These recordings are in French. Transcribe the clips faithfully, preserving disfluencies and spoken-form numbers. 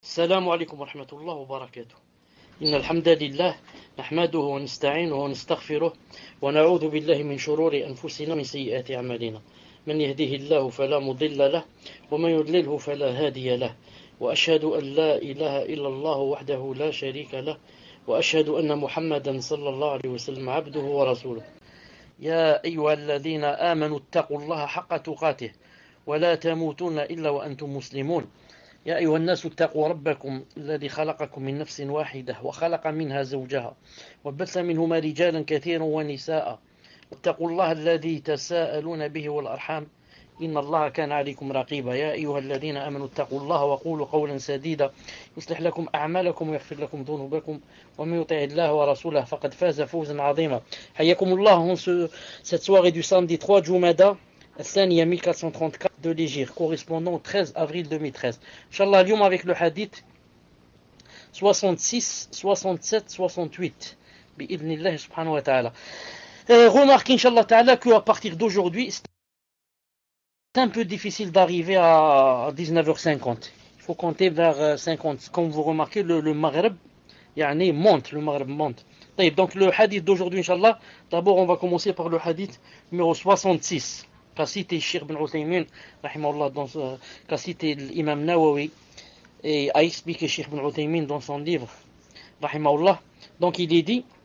السلام عليكم ورحمة الله وبركاته. إن الحمد لله نحمده ونستعينه ونستغفره ونعوذ بالله من شرور أنفسنا ومن سيئات أعمالنا. من يهده الله فلا مضل له ومن يضلله فلا هادي له، وأشهد أن لا إله إلا الله وحده لا شريك له، وأشهد أن محمدا صلى الله عليه وسلم عبده ورسوله. يا أيها الذين آمنوا اتقوا الله حق تقاته ولا تموتون إلا وأنتم مسلمون. يا أيها الناس اتقوا ربكم الذي خلقكم من نفس واحدة وخلق منها زوجها وبث منهما رجالا كثيرا ونساء، واتقوا الله الذي تساءلون به والأرحام إن الله كان عليكم رقيبا. يا أيها الذين آمنوا اتقوا الله وقولوا قولا سديدا يصلح لكم أعمالكم ويغفر لكم ذنوبكم، ومن يطع الله ورسوله فقد فاز فوزا عظيما. حياكم الله en ce, cette soirée du samedi trois Jumada الثانية mille quatre cent trente-quatre de l'Hégire, correspondant au treize avril deux mille treize. Inch'Allah, اليوم avec le hadith soixante-six, soixante-sept, soixante-huit. Bi'idhnillah subhanahu wa ta'ala. Euh, remarquez, Inch'Allah ta'ala, qu'à partir d'aujourd'hui, c'est un peu difficile d'arriver à dix-neuf heures cinquante. Il faut compter vers cinquante. Comme vous remarquez, le, le Maghreb, yani, monte, le Maghreb monte. Donc le hadith d'aujourd'hui, Inch'Allah, d'abord on va commencer par le hadith numéro soixante-six. Qu'a cité Cheikh Ibn Uthaymin, rahimahullah, dans euh, qu'a cité l'imam Nawawi, et a expliqué Cheikh Ibn Uthaymin dans son livre, rahimahullah. Donc il est dit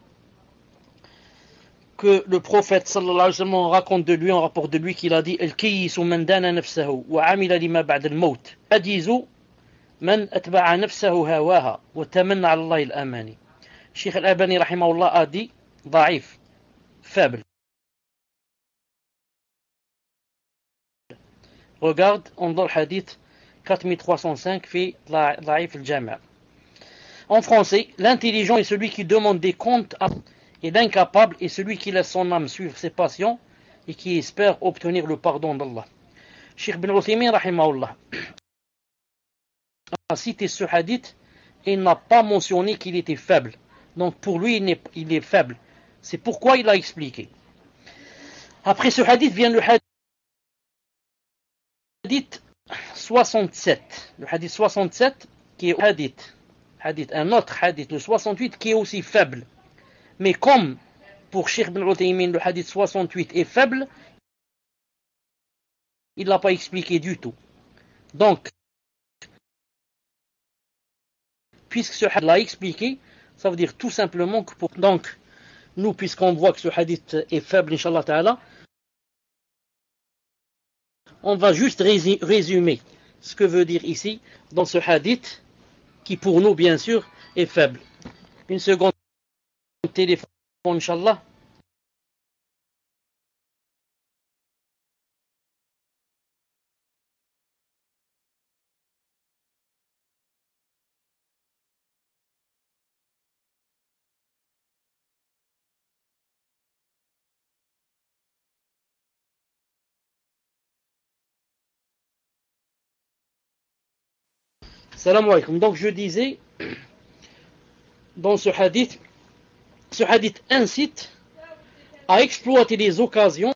que le prophète sallallahu alayhi wa sallam raconte de lui, on rapporte de lui qu'il a dit Al-Kiyyisu man dana nafsahu wa amila lima ba'd al-maut. Ajizu man atba'a nafsahu hawaha wa tamanna 'ala Allah al-amani. Cheikh Al-Albani, rahimahullah, a dit da'if, faible. Regarde, on dans le hadith quatre mille trois cent cinq, fait Da'if al-Jami'. En français, l'intelligent est celui qui demande des comptes, et l'incapable est celui qui laisse son âme suivre ses passions et qui espère obtenir le pardon d'Allah. Cheikh Ibn Uthaymin, rahimahullah, a cité ce hadith et il n'a pas mentionné qu'il était faible. Donc pour lui, il est, il est faible. C'est pourquoi il a expliqué. Après ce hadith vient le hadith hadith soixante-sept, le hadith soixante-sept qui est hadith, hadith, un autre hadith, le soixante-huit qui est aussi faible. Mais comme pour Cheikh Ibn Uthaymin, le hadith soixante-huit est faible, il ne l'a pas expliqué du tout. Donc, puisque ce hadith l'a expliqué, ça veut dire tout simplement que pour... Donc, nous, puisqu'on voit que ce hadith est faible, Inch'Allah ta'ala, on va juste résumer ce que veut dire ici dans ce hadith qui pour nous bien sûr est faible. Une seconde, téléphone, Inch'Allah. Salam alaykoum. Donc je disais, dans ce hadith, ce hadith incite à exploiter les occasions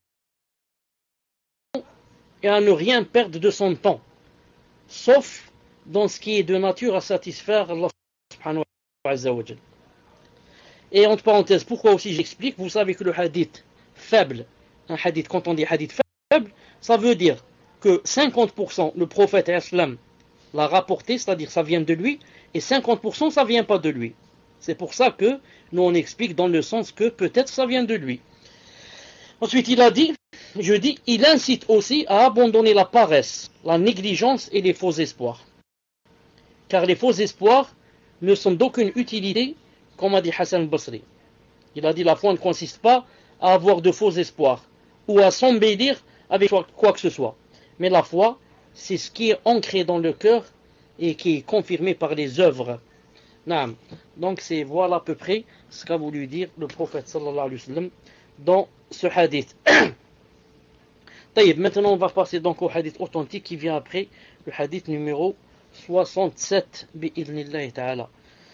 et à ne rien perdre de son temps, sauf dans ce qui est de nature à satisfaire Allah subhanahu wa ta'ala. Et entre parenthèses, pourquoi aussi j'explique, vous savez que le hadith faible, un hadith, quand on dit hadith faible, ça veut dire que cinquante pour cent le prophète islam l'a rapporté, c'est-à-dire ça vient de lui, et cinquante pour cent ça vient pas de lui. C'est pour ça que nous on explique dans le sens que peut-être ça vient de lui. Ensuite il a dit, je dis, il incite aussi à abandonner la paresse, la négligence et les faux espoirs. Car les faux espoirs ne sont d'aucune utilité, comme a dit Hassan al-Basri. Il a dit, la foi ne consiste pas à avoir de faux espoirs, ou à s'embellir avec quoi que ce soit. Mais la foi, c'est ce qui est ancré dans le cœur et qui est confirmé par les œuvres. Naam. Donc c'est voilà à peu près ce qu'a voulu dire le prophète sallallahu alayhi wa sallam dans ce hadith. Maintenant on va passer donc au hadith authentique qui vient après, le hadith numéro soixante-sept bi'idhnillahi ta'ala.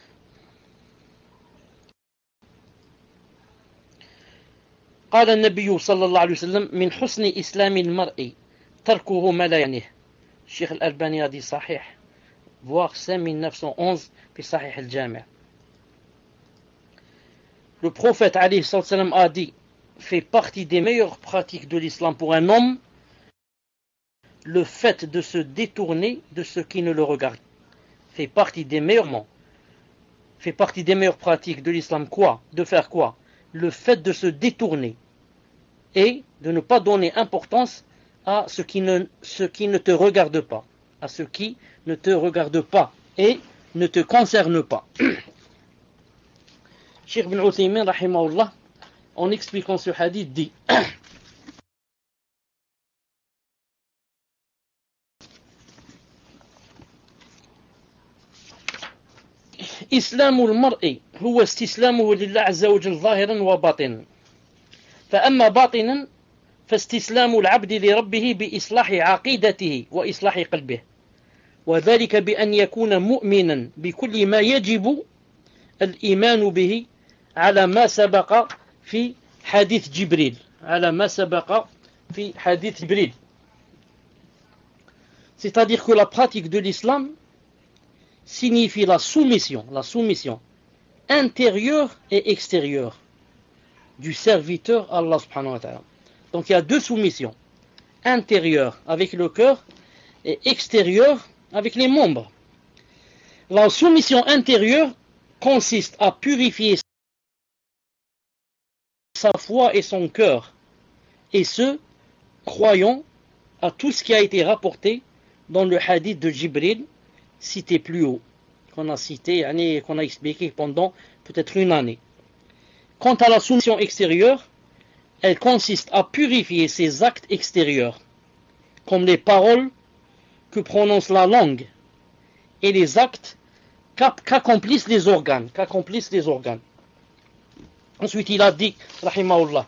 قال النبي صلى الله عليه وسلم من حسن إسلام المرء تركه ما لا يعنيه. Cheikh Al-Albani a dit sahih. voire cinq mille neuf cent onze, puis Sahih al-Jami'. Le prophète alayhi salam a dit, fait partie des meilleures pratiques de l'islam pour un homme, le fait de se détourner de ce qui ne le regarde. Fait partie des meilleurs fait partie des meilleures pratiques de l'islam quoi? De faire quoi? Le fait de se détourner et de ne pas donner importance à ce qui ne, ce qui ne te regarde pas, à ce qui ne te regarde pas et ne te concerne pas. Cheikh Ibn Uthaymin rahimahullah, en expliquant ce hadith, dit إسلام المرء هو استسلامه لله عز وجل ظاهرا وباطنا فأما باطنا فاستسلام العبد لربه بإصلاح عقيدته وإصلاح قلبه وذلك بأن يكون مؤمنا بكل ما يجب الإيمان به على ما سبق في حديث جبريل على ما سبق في حديث جبريل. C'est-à-dire que la pratique de l'islam signifie la soumission, la soumission intérieure et extérieure du serviteur à Allah subhanahu wa ta'ala. Donc il y a deux soumissions, intérieure avec le cœur et extérieure avec les membres. La soumission intérieure consiste à purifier sa foi et son cœur, et ce, croyant à tout ce qui a été rapporté dans le hadith de Jibril, cité plus haut, qu'on a cité, qu'on a expliqué pendant peut-être une année. Quant à la soumission extérieure, elle consiste à purifier ses actes extérieurs, comme les paroles que prononce la langue et les actes qu'accomplissent les organes, qu'accomplissent les organes. Ensuite, il a dit, rahimahullah,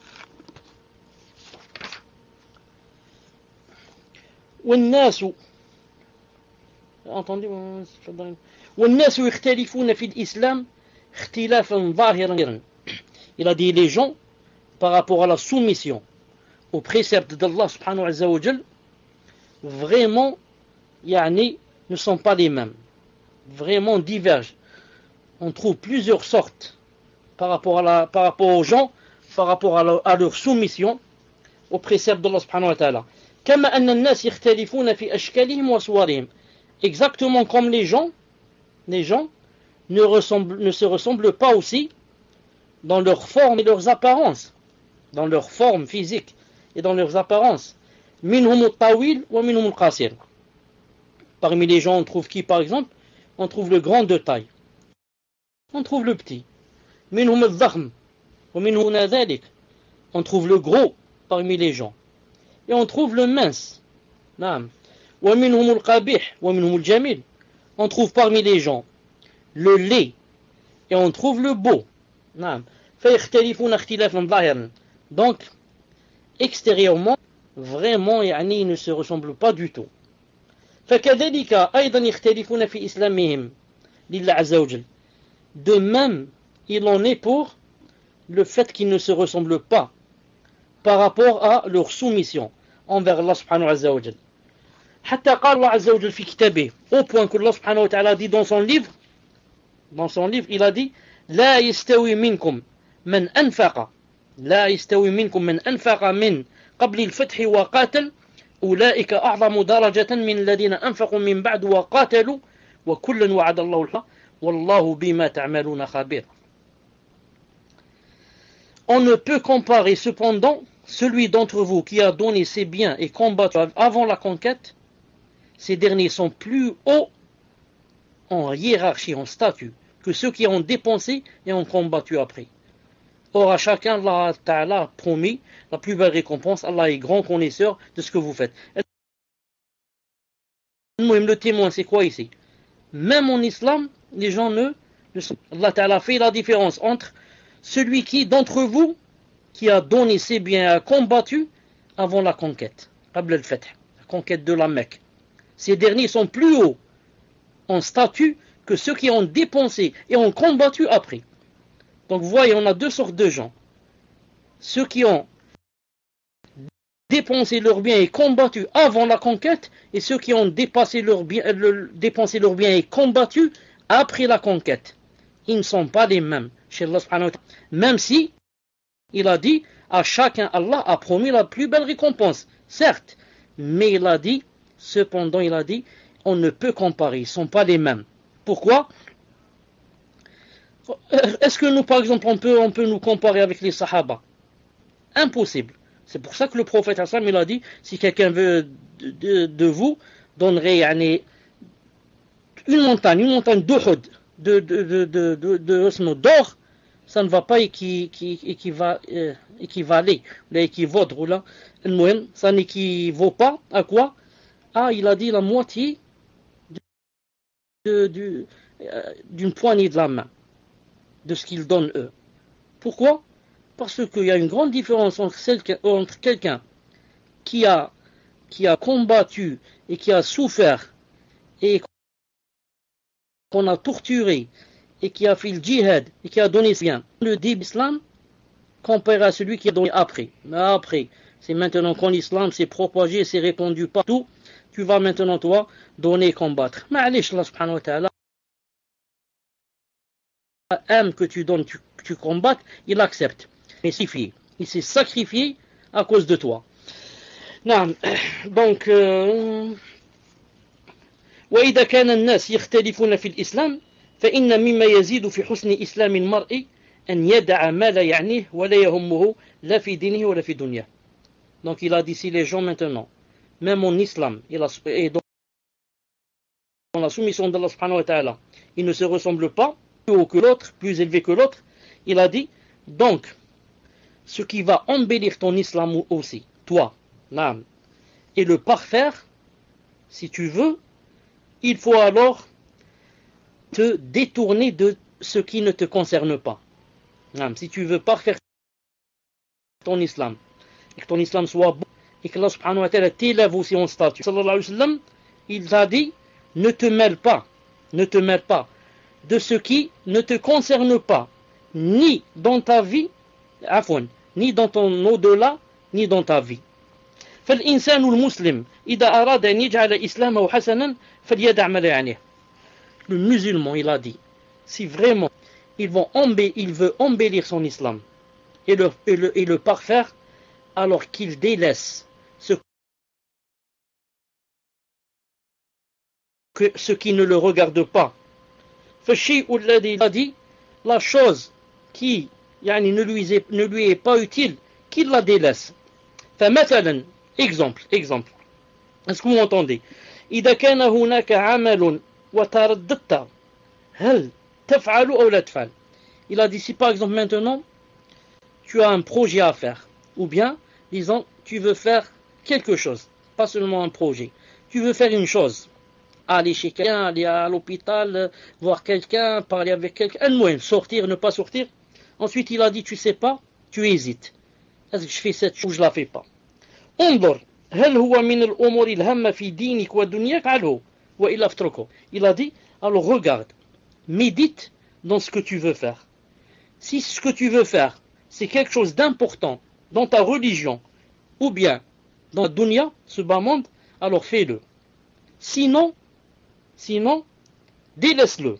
والناس entendu والناس يختلفون في الإسلام اختلافا ظاهرا. Il a dit les gens par rapport à la soumission aux préceptes d'Allah subhanahu wa ta'ala vraiment yani, ne sont pas les mêmes, vraiment divergent. On trouve plusieurs sortes par rapport, à la, par rapport aux gens, par rapport à, la, à leur soumission aux préceptes d'Allah subhanahu wa ta'ala. كما أن الناس يختلفون في أشكالهم وصورهم. Exactement comme les gens, les gens ne, ressemblent, ne se ressemblent pas aussi dans leur forme et leurs apparences, dans leur forme physique et dans leurs apparences. منهم الطويل ومنهم القصير. Parmi les gens, on trouve qui par exemple? On trouve le grand de taille, on trouve le petit. منهم الضخم ومنهم دون ذلك. On trouve le gros parmi les gens et on trouve le mince. نعم. ومنهم القبيح ومنهم الجميل. On trouve parmi les gens le laid et on trouve le beau. نعم. فيختلفون اختلافا ظاهرا. Donc extérieurement vraiment يعني ils ne se ressemblent pas du tout. فكذلك أيضا يختلفون في إسلامهم لله عز وجل. De même il en est pour le fait qu'ils ne se ressemblent pas par rapport à leur soumission envers Allah subhanahu wa ta'ala. حتى قال الله عز وجل في كتابه, au point que Allah subhanahu wa ta'ala dit dans son livre, dans son livre il a dit لا يستوي منكم من أنفق لا يستوي منكم من أنفق من قبل الفتح وقاتل أولئك أعظم درجة من الذين أنفقوا من بعد وقاتلوا وكلا وعد الله الحق والله بما تعملون خبير. On ne peut comparer cependant celui d'entre vous qui a donné ses biens et combattu avant la conquête. Ces derniers sont plus hauts en hiérarchie, en statut, que ceux qui ont dépensé et ont combattu après. Or à chacun, Allah Ta'ala a promis la plus belle récompense. Allah est grand connaisseur de ce que vous faites. Le témoin, c'est quoi ici? Même en islam, les gens ne... ne sont... Allah Ta'ala fait la différence entre celui qui, d'entre vous, qui a donné ses biens et a combattu avant la conquête, قبل الفتح, la conquête de la Mecque. Ces derniers sont plus hauts en statut que ceux qui ont dépensé et ont combattu après. Donc vous voyez, on a deux sortes de gens. Ceux qui ont dépensé leurs biens et combattu avant la conquête, et ceux qui ont dépassé leurs biens, le, dépensé leurs biens et combattu après la conquête. Ils ne sont pas les mêmes chez Allah subhanahu wa ta'ala. Même si il a dit à chacun, Allah a promis la plus belle récompense, certes, mais il a dit, cependant il a dit, on ne peut comparer, ils ne sont pas les mêmes. Pourquoi? Est-ce que nous, par exemple, on peut, on peut nous comparer avec les Sahaba? Impossible. C'est pour ça que le prophète Hassan, il a dit, si quelqu'un veut de, de, de vous, donnerait yani, une montagne, une montagne d'Uhud, de, de, de, de, de, de, d'or, ça ne va pas équi, équi, équiva, euh, équivaler, ou équivaudre, ou là, ça n'équivaut pas à quoi? Ah, il a dit la moitié de, de, euh, d'une poignée de la main, de ce qu'ils donnent eux. Pourquoi? Parce qu'il y a une grande différence entre, celle, entre quelqu'un qui a, qui a combattu et qui a souffert et qu'on a torturé et qui a fait le djihad et qui a donné bien le début de l'islam comparé à celui qui a donné après. Mais après, c'est maintenant quand l'islam s'est propagé, s'est répandu partout, tu vas maintenant toi donner et combattre. Mais allez, Allah subhanahu wa ta'ala aime que tu donnes, tu, tu combattes, il accepte. Mais sacrifié. Il s'est sacrifié à cause de toi. Non. Donc, euh, وإذا كان الناس يختلفون في الإسلام فإن مما يزيد في حسن إسلام المرء أن يدع ما لا يعنيه ولا يهمه لا في دينه ولا في دنياه. Donc il a dit si les gens maintenant, même en islam, il a, et dans la soumission d'Allah subhanahu wa ta'ala, ils ne se ressemblent pas, plus haut que l'autre, plus élevé que l'autre, il a dit, donc, ce qui va embellir ton islam aussi, toi, l'âme, et le parfaire, si tu veux, il faut alors te détourner de ce qui ne te concerne pas. Si tu veux parfaire ton islam, et que ton islam soit bon, et que Allah subhanahu wa ta'ala t'élève aussi en statut. Sallallahu alayhi wa sallam, il a dit, ne te mêle pas, ne te mêle pas de ce qui ne te concerne pas, ni dans ta vie, afwan, ni dans ton au-delà, ni dans ta vie. فالإنسان المسلم إذا أراد أن يجعل إسلامه حسنا فليدع ما لا يعنيه. Le musulman, il a dit, si vraiment il, vont embellir, il veut embellir son islam et le, et le, et le parfaire, alors qu'il délaisse ce, que, ce qui ne le regarde pas. فالشيء الذي a dit, la chose qui yani, ne, lui est, ne lui est pas utile, qu'il la délaisse. فمثلا, exemple, exemple. Est-ce que vous m'entendez? إذا كان هناك عمل وترددت هل تفعل أو لا تفعل. Il a dit si par exemple maintenant tu as un projet à faire, ou bien disons tu veux faire quelque chose, pas seulement un projet, tu veux faire une chose, aller chez quelqu'un, aller à l'hôpital, voir quelqu'un, parler avec quelqu'un, un sortir, ne pas sortir. Ensuite il a dit tu sais pas, tu hésites, est-ce que je fais cette chose ou je la fais pas. انظر هل هو من الأمور الهامة في دينك ودنياك فعله وإلا اتركه. Il a dit alors regarde, médite dans ce que tu veux faire. Si ce que tu veux faire c'est quelque chose d'important dans ta religion ou bien dans la dunya, ce bas monde, alors fais-le. Sinon, sinon, délaisse-le.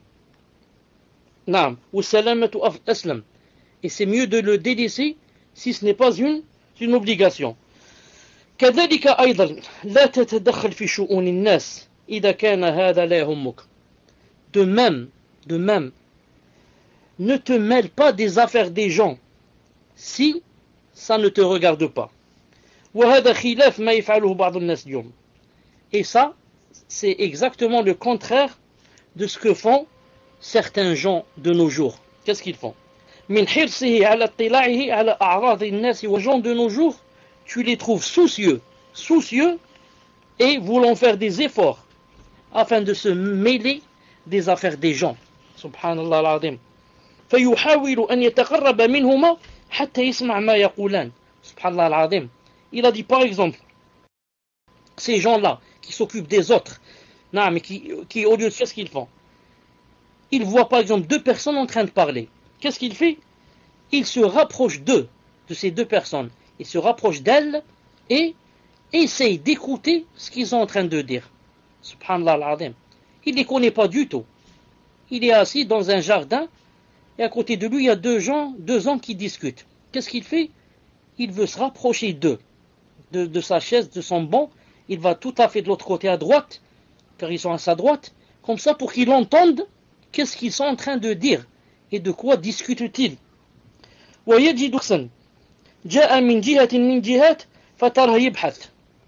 Naam, ou salamatu aslam. Et c'est mieux de le délaisser si ce n'est pas une, une obligation. كذلك أيضا لا تتدخل في شؤون الناس إذا كان هذا لا يهمك. De même, de même, ne te mêle pas des affaires des gens si ça ne te regarde pas. وهذا خلاف ما يفعله بعض الناس اليوم. Et ça, c'est exactement le contraire de ce que font certains gens de nos jours. Qu'est-ce qu'ils font? من حرصه على اطلاعه على أعراض الناس. Les gens de nos jours, tu les trouves soucieux, soucieux et voulant faire des efforts afin de se mêler des affaires des gens. Subhanallah al-azim. فيحاول أن يتقرب منهما حتى يسمع ما يقولان. Subhanallah al-azim. Il a dit par exemple, ces gens-là qui s'occupent des autres, non, mais qui, qui au lieu de faire ce qu'ils font, ils voient par exemple deux personnes en train de parler. Qu'est-ce qu'il fait? Il se rapproche d'eux, de ces deux personnes. Il se rapproche d'elles et essaye d'écouter ce qu'ils sont en train de dire. Subhanallah al-Azim. Il ne les connaît pas du tout. Il est assis dans un jardin et à côté de lui, il y a deux gens, deux hommes qui discutent. Qu'est-ce qu'il fait? Il veut se rapprocher d'eux, de, de sa chaise, de son banc. Il va tout à fait de l'autre côté à droite, car ils sont à sa droite, comme ça pour qu'ils entendent qu'est-ce qu'ils sont en train de dire et de quoi discutent-ils. ويجد شخصا جاء من جهة من جهات فتراه يبحث.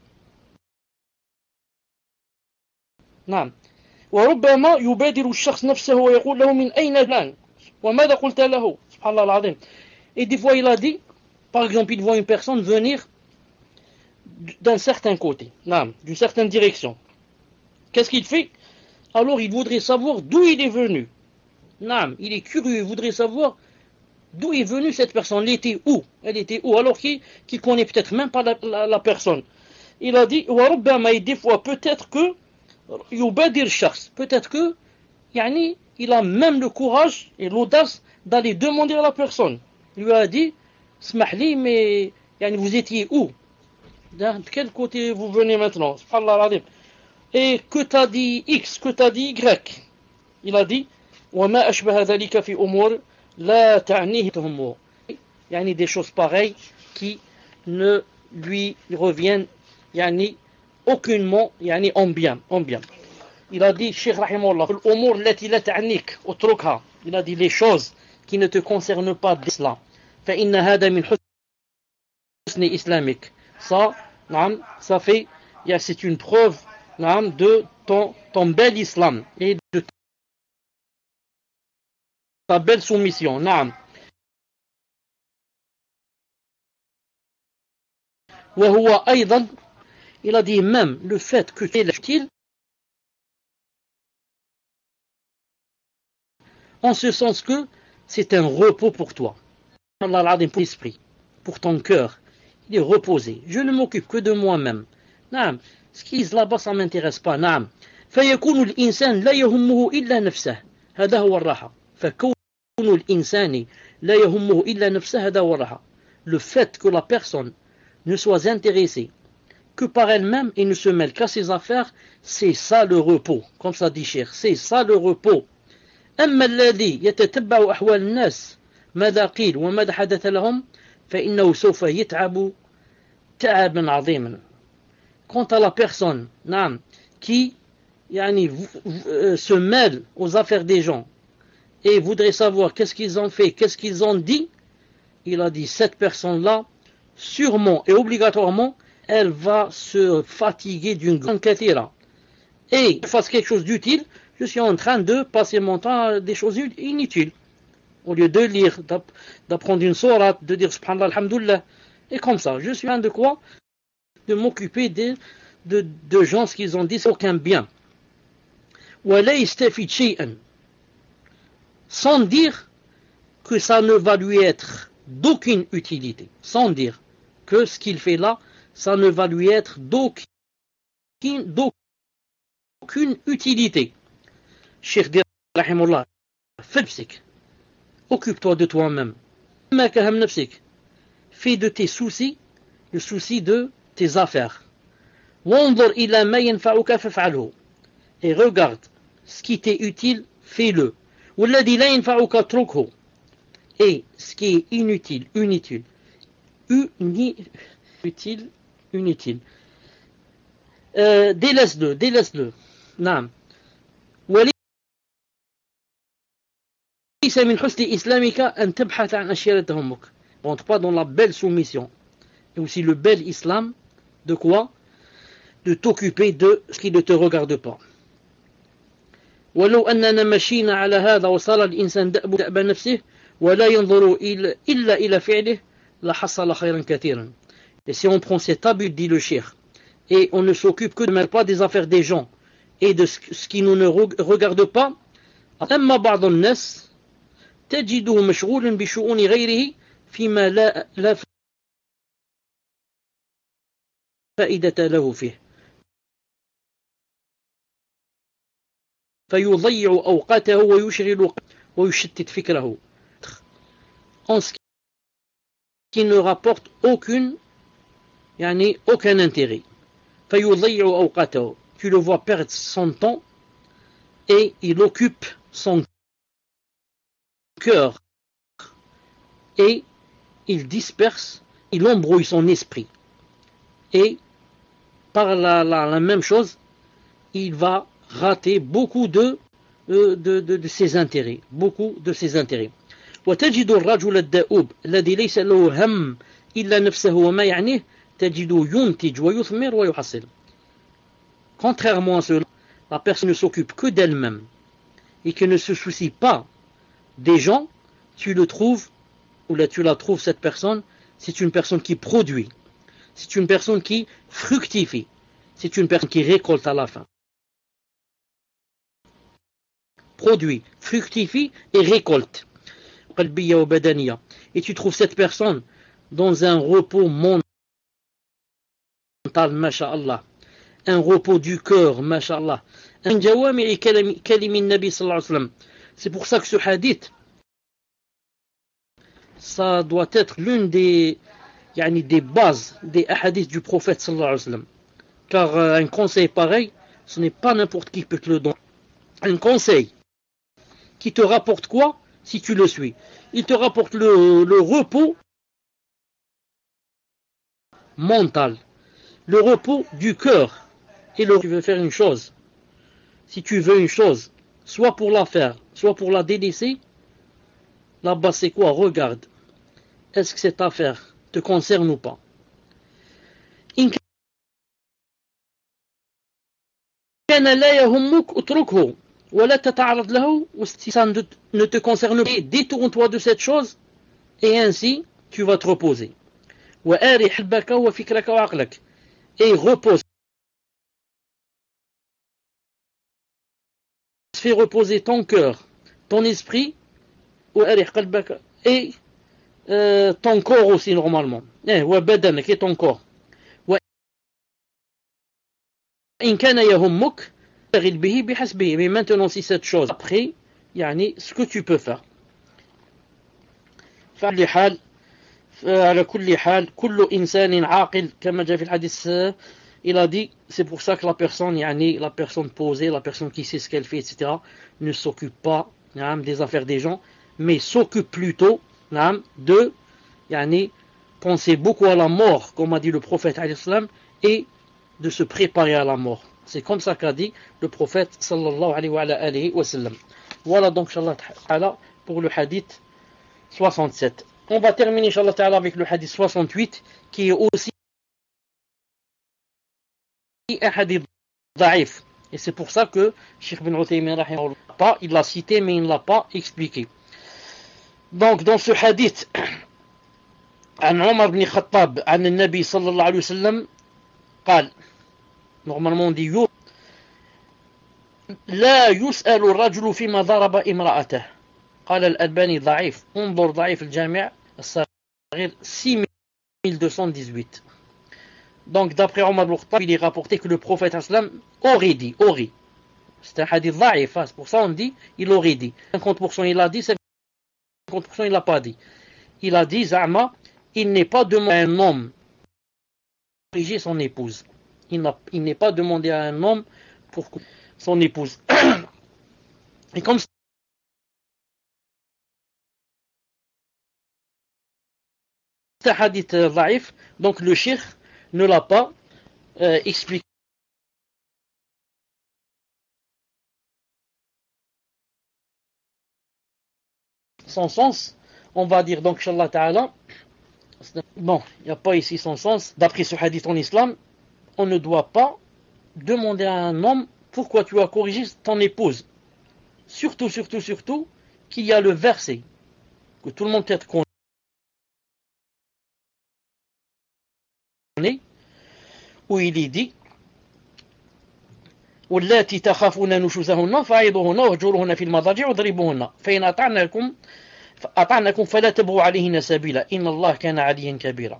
نعم. وربما يبادر الشخص نفسه ويقول له من أين فلان وماذا قلت له. سبحان الله العظيم. Et des fois il a dit, par exemple il voit une personne venir d'un certain côté, non, d'une certaine direction. Qu'est-ce qu'il fait? Alors il voudrait savoir d'où il est venu. Non, il est curieux, il voudrait savoir d'où est venue cette personne. Elle était où? Elle était où? Alors qu'il ne connaît peut-être même pas la, la, la personne. Il a dit, et des fois peut-être que peut-être que yani, il a même le courage et l'audace d'aller demander à la personne. Il lui a dit, Smahli, mais yani, vous étiez où? De quel côté vous venez maintenant? Et que t'as dit X, que t'as dit Y? Il a dit, وما أشبه ذلك في أمور لا تعنيه تهمه. يعني des choses pareilles qui ne lui reviennent يعني aucunement يعني en bien, en bien. Il a dit, Cheikh Rahimahullah, الأمور التي لا تعنيك اتركها. Il a dit les choses qui ne te concernent pas d'islam. فإن هذا من حسن إسلامك. Ça, نعم, ça fait, c'est une preuve, نعم, de ton, ton bel islam et de ta belle soumission. نعم. وهو أيضا, il a dit même le fait que tu es utile, en ce sens que c'est un repos pour toi. Allah l'adem pour l'esprit, pour ton cœur, il est reposé. Je ne m'occupe que de moi-même. نعم. Ce qui est là-bas, ça ne m'intéresse pas. نعم. فيكون الإنسان لا يهمه إلا نفسه. هذا هو الراحة. فكون الإنسان لا يهمه إلا نفسه. هذا هو الراحة. Le fait que la personne ne soit intéressée que par elle-même et ne se mêle qu'à ses affaires, c'est ça le repos. Comme ça dit Cheikh, c'est ça le repos. أما الذي يتتبع أحوال الناس ماذا قيل وماذا حدث لهم فإنه سوف يتعب تعبا عظيما. Quant à la personne نعم, qui يعني, se mêle aux affaires des gens et voudrait savoir qu'est-ce qu'ils ont fait, qu'est-ce qu'ils ont dit, il a dit cette personne-là, sûrement et obligatoirement, elle va se fatiguer d'une grande kathira. Et fasse quelque chose d'utile, je suis en train de passer mon temps à des choses inutiles. Au lieu de lire, d'apprendre une sourate, de dire subhanallah, alhamdoulilah, et comme ça, je suis en train de quoi? De m'occuper de, de, de gens qui ont dit aucun bien. Sans dire que ça ne va lui être d'aucune utilité. Sans dire que ce qu'il fait là, ça ne va lui être d'aucune, d'aucune utilité. Cheikh dir rahimullah, fais occupe-toi de toi-même. Fais de tes soucis le souci de tes affaires. Et regarde ce qui t'est utile, fais-le. Et ce qui est inutile, inutile, inutile, inutile, euh, délaisse-le, délaisse-le. Non. Rentre pas dans la belle soumission. Et aussi le bel islam, de quoi? De t'occuper de ce qui ne te regarde pas. ولو أننا مشينا على هذا وصار الإنسان دأب دأب نفسه ولا ينظر إلا إلى فعله لحصل خيرا كثيرا. Et si on prend cet habit, dit le cheikh, et on ne s'occupe que de même pas des affaires des gens et de ce qui nous ne regarde pas, أما بعض الناس تجده مشغولا بشؤون غيره فيما لا لا فائدة له فيه فيضيع أوقاته ويشغل ويشتت فكره en ce qui ne rapporte aucune يعني aucun intérêt. فيضيع أوقاته. Tu le vois perdre son temps et il occupe son cœur et il disperse, il embrouille son esprit. Et par la, la, la même chose, il va rater beaucoup de, de, de, de, de ses intérêts. Beaucoup de ses intérêts. وتجد الرجل الدؤوب الذي ليس له هم إلا نفسه وما يعنيه تجده ينتج ويثمر ويحصل. Contrairement à cela, la personne ne s'occupe que d'elle-même et qui ne se soucie pas des gens, tu le trouves, ou là tu la trouves, cette personne, c'est une personne qui produit, c'est une personne qui fructifie, c'est une personne qui récolte à la fin. Produit, fructifie et récolte. Et tu trouves cette personne dans un repos mental, masha'Allah, un repos du cœur, masha'Allah. C'est pour ça que ce hadith, ça doit être l'une des, yani des bases des hadiths du prophète sallallahu alayhi wa sallam. Car euh, un conseil pareil, ce n'est pas n'importe qui peut te le donner. Un conseil qui te rapporte quoi si tu le suis? Il te rapporte le, le repos mental, le repos du cœur. Et le, tu veux faire une chose, si tu veux une chose, soit pour la faire, soit pour la délaisser, là-bas c'est quoi? Regarde, est-ce que cette affaire te concerne ou pas? Si ça ne te concerne pas, détourne-toi de cette chose et ainsi tu vas te reposer. Et repose. Fais reposer ton cœur, ton esprit et euh, ton corps aussi normalement. Et ton corps. Mais maintenant si cette chose après يعني ce que tu peux faire. فعلى حال على كل حال كل إنسان عاقل كما جاء في الحديث. Il a dit, c'est pour ça que la personne, yani, la personne posée, la personne qui sait ce qu'elle fait, et cetera, ne s'occupe pas yani, des affaires des gens, mais s'occupe plutôt yani, de yani, penser beaucoup à la mort, comme a dit le prophète et de se préparer à la mort. C'est comme ça qu'a dit le prophète sallallahu alayhi wa sallam. Voilà donc, inshallah ta'ala, pour le hadith soixante-sept. On va terminer, inshallah ta'ala, avec le hadith soixante-huit, qui est aussi un hadith daif. Et c'est pour ça que Cheikh Ibn Uthaymin, il l'a cité, mais il ne l'a pas expliqué. Donc, dans ce hadith, عن عمر بن الخطاب عن النبي صلى الله عليه وسلم قال, normalement on dit يو لا يسأل الرجل فيما ضرب امرأته. قال الألباني ضعيف. انظر ضعيف الجامع الصغير six mille deux cent dix-huit. Donc d'après Omar ibn Khattab, il est rapporté que le prophète sallam aurait dit, aurait. C'est un hadith ضعيف, c'est pour ça on dit il aurait dit. cinquante pour cent il a dit, cinquante pour cent il l'a pas dit. Il a dit Za'ma, il n'est pas demandé à un homme pour corriger son épouse. Il, n'a, il n'est pas demandé à un homme pour son épouse. Et comme c'est un hadith ضعيف, donc le cheikh ne l'a pas euh, expliqué. Son sens, on va dire donc, Inch'Allah Ta'ala, bon, il n'y a pas ici son sens. D'après ce hadith en islam, on ne doit pas demander à un homme pourquoi tu as corrigé ton épouse. Surtout, surtout, surtout, qu'il y a le verset que tout le monde peut connaît, où il est dit واللاتي تخافون نشوزهن فعظوهن واهجروهن في المضاجع واضربوهن فإن أطعنكم أطعنكم فلا تبغوا عليهن سبيلا إن الله كان عليا كبيرا.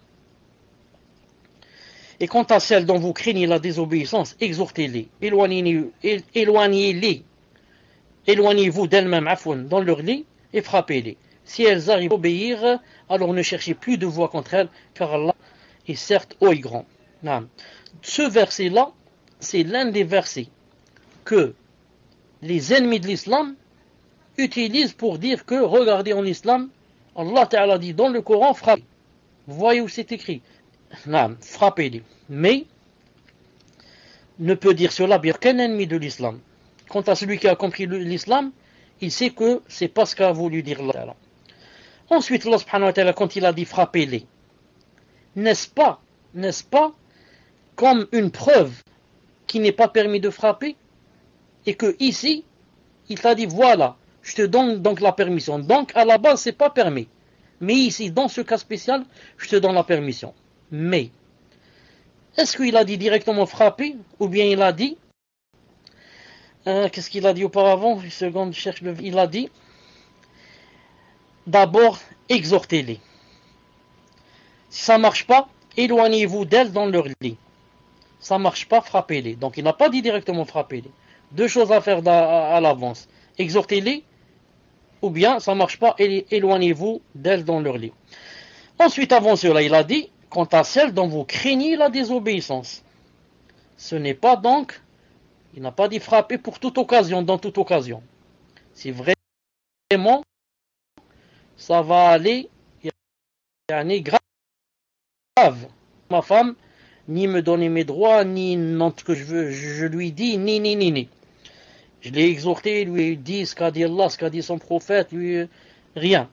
Et quant à celles dont vous craignez la désobéissance, exhortez-les, éloignez-les, éloignez-les, éloignez-vous d'elles-mêmes dans leur lit et frappez-les. Si elles arrivent à obéir, alors ne cherchez plus de voie contre elles, car Allah et certes haut et grand. Naam. Ce verset-là, c'est l'un des versets que les ennemis de l'islam utilisent pour dire que, regardez en islam, Allah Ta'ala dit dans le Coran, frappez. Vous voyez où c'est écrit? Naam, frappez-les. Mais, ne peut dire cela bien qu'un ennemi de l'islam. Quant à celui qui a compris l'islam, il sait que c'est pas ce qu'a voulu dire Allah. Ensuite, Allah subhanahu wa ta'ala, quand il a dit frappez-les, n'est-ce pas, n'est-ce pas, comme une preuve qu'il n'est pas permis de frapper, et que ici, il t'a dit voilà, je te donne donc la permission. Donc à la base, c'est pas permis. Mais ici, dans ce cas spécial, je te donne la permission. Mais, est-ce qu'il a dit directement frapper, ou bien il a dit, euh, qu'est-ce qu'il a dit auparavant? Une seconde, je cherche le, il a dit, d'abord, exhortez-les. Si ça ne marche pas, éloignez-vous d'elles dans leur lit. Ça ne marche pas, frappez-les. Donc il n'a pas dit directement frappez-les. Deux choses à faire à, à l'avance. Exhortez-les, ou bien ça ne marche pas, éloignez-vous d'elles dans leur lit. Ensuite, avant cela, il a dit, quant à celle dont vous craignez la désobéissance. Ce n'est pas donc, il n'a pas dit frapper pour toute occasion, dans toute occasion. Si vraiment, ça va aller, yani grave. Ma femme, ni me donner mes droits, ni non, ce que je veux, je lui dis, ni, ni, ni, ni. Je l'ai exhorté, lui ai dit ce qu'a dit Allah, ce qu'a dit son prophète, lui, rien.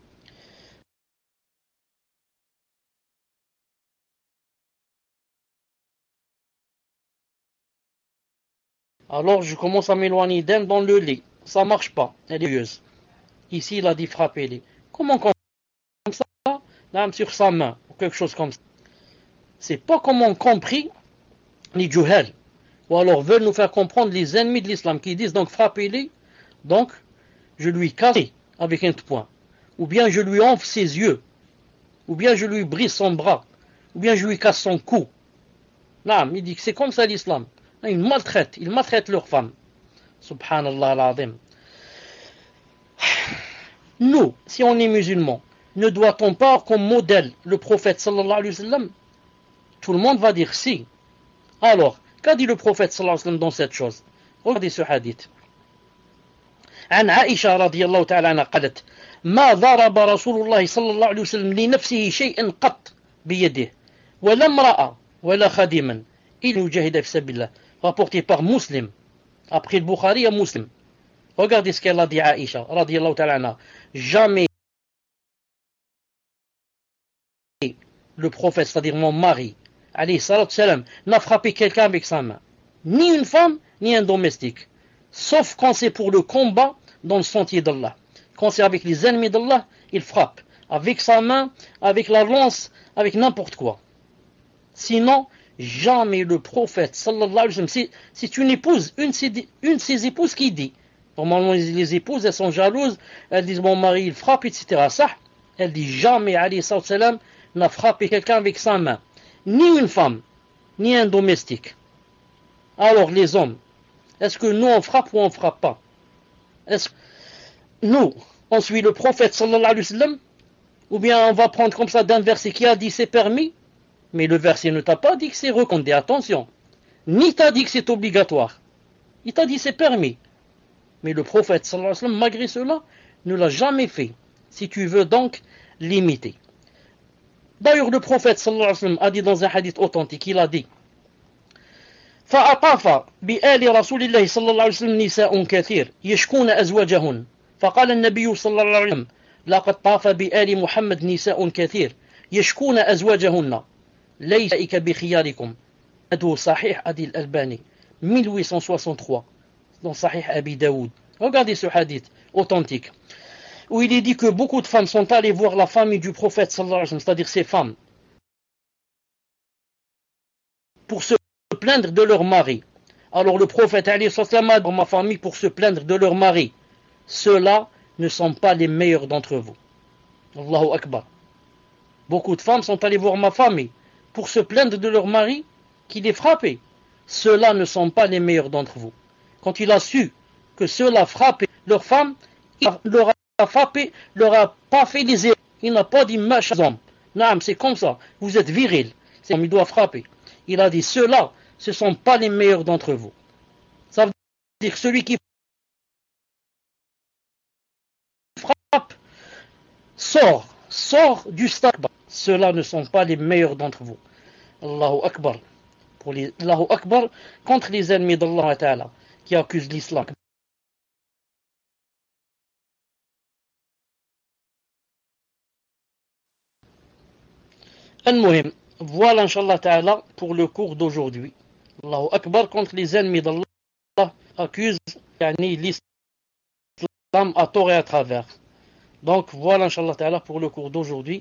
Alors je commence à m'éloigner d'elle dans le lit. Ça marche pas, elle est curieuse. Ici, il a dit frapper-les. Comment comme ça, là, sur sa main, ou quelque chose comme ça. C'est pas comme on compris les juhal, ou alors veulent nous faire comprendre les ennemis de l'islam, qui disent donc frappez-les, donc je lui casse avec un point, ou bien je lui enfle ses yeux, ou bien je lui brise son bras, ou bien je lui casse son cou. Là, il dit que c'est comme ça l'islam. Ils maltraitent, ils maltraitent leurs femmes. Subhanallah al-Azim. Nous, si on est musulmans, ne doit-on pas avoir comme modèle le prophète sallallahu alayhi wa sallam? Tout le monde va dire si. Alors, qu'a dit le prophète sallallahu alayhi wa sallam dans cette chose? Regardez ce hadith. عن عائشة رضي الله تعالى عنها قالت ما ضرب رسول الله صلى الله عليه وسلم لنفسه شيئا قط بيده ولا امرأة ولا خادما إلا يجاهد في سبيل الله. Rapporté par Muslim. Après le Bukhari, il y a Muslim. Regardez ce qu'elle a dit à Aïcha, radiyallahu ta'ala anha. Jamais le prophète, c'est-à-dire mon mari, alayhi salatu salam, n'a frappé quelqu'un avec sa main. Ni une femme, ni un domestique. Sauf quand c'est pour le combat dans le sentier d'Allah. Quand c'est avec les ennemis d'Allah, il frappe. Avec sa main, avec la lance, avec n'importe quoi. Sinon, jamais le prophète, sallallahu alayhi wa sallam, c'est, c'est une épouse, une de, ses, une de ses épouses qui dit. Normalement, les épouses, elles sont jalouses, elles disent mon mari, il frappe, et cetera. Ça, elle dit jamais, alayhi salam, n'a frappé quelqu'un avec sa main. Ni une femme, ni un domestique. Alors, les hommes, est-ce que nous, on frappe ou on frappe pas? Est-ce que nous, on suit le prophète, sallallahu alayhi wa sallam, ou bien on va prendre comme ça d'un verset qui a dit c'est permis? Mais le verset ne t'a pas dit que c'est recommandé, attention. Ni t'a dit que c'est obligatoire. Il t'a dit c'est permis. Mais le prophète, sallallahu alayhi wa sallam, malgré cela, ne l'a jamais fait. Si tu veux donc l'imiter. D'ailleurs, le prophète, sallallahu alayhi wa sallam, a dit dans un hadith authentique, il a dit فأطاف بآل رسول الله صلى الله عليه وسلم نساء كثير يشكون أزواجهن فقال النبي صلى الله عليه وسلم لقد طاف بآل محمد نساء كثير يشكون أزواجهن ليس بخياركم. هذا صحيح أدي الألباني mille huit cent soixante-trois dans Sahih Abi Daoud. Regardez ce hadith authentique où il est dit que beaucoup de femmes sont allées voir la famille du prophète sallallahu alayhi wa sallam, c'est-à-dire ces femmes, pour se plaindre de leur mari. Alors le prophète alayhi wa sallam a dit ma famille pour se plaindre de leur mari. Ceux-là ne sont pas les meilleurs d'entre vous. Allahu Akbar. Beaucoup de femmes sont allées voir ma famille pour se plaindre de leur mari qui les frappait. Ceux-là ne sont pas les meilleurs d'entre vous. Quand il a su que ceux-là frappaient leur femme, il leur a frappé, leur a pas fait les erreurs. Il n'a pas dit machazom. Non, c'est comme ça. Vous êtes viril. il doit frapper. Il a dit, ceux-là, ce ne sont pas les meilleurs d'entre vous. Ça veut dire que celui qui frappe sort, sort du stade. Ceux-là ne sont pas les meilleurs d'entre vous. Allahu Akbar. Pour les, Allahu Akbar contre les ennemis d'Allah Ta'ala qui accusent l'islam. Al-Muhim, voilà Inch'Allah Ta'ala pour le cours d'aujourd'hui. Allahu Akbar contre les ennemis d'Allah accusent yani, l'islam à tort et à travers. Donc voilà Inch'Allah Ta'ala pour le cours d'aujourd'hui.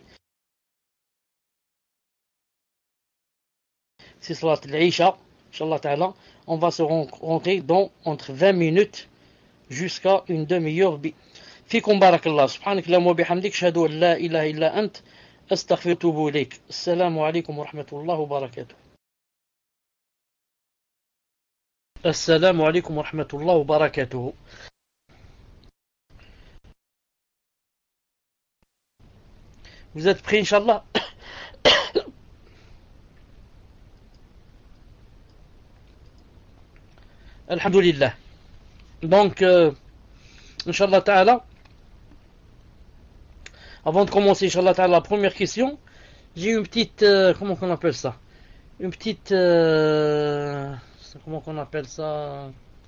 C'est Salat al-Isha. Inch'Allah Ta'ala, on va se rencontrer dans entre vingt minutes jusqu'à une demi-heure. Fikum barakallah. Subhanak Allahumma wa bihamdik. Ashhadu an la ilaha illa ant. Astaghfiruka wa atubu ilayk. Assalamu alaykum wa rahmatullahi wa barakatuh. Assalamu alaykum wa rahmatullahi wa barakatuh. Vous êtes prêts, Inch'Allah? Alhamdulillah. Donc, euh, Inch'Allah Ta'ala, avant de commencer, Inch'Allah Ta'ala, la première question, j'ai une petite, euh, comment qu'on appelle ça? Une petite, euh, comment qu'on appelle ça?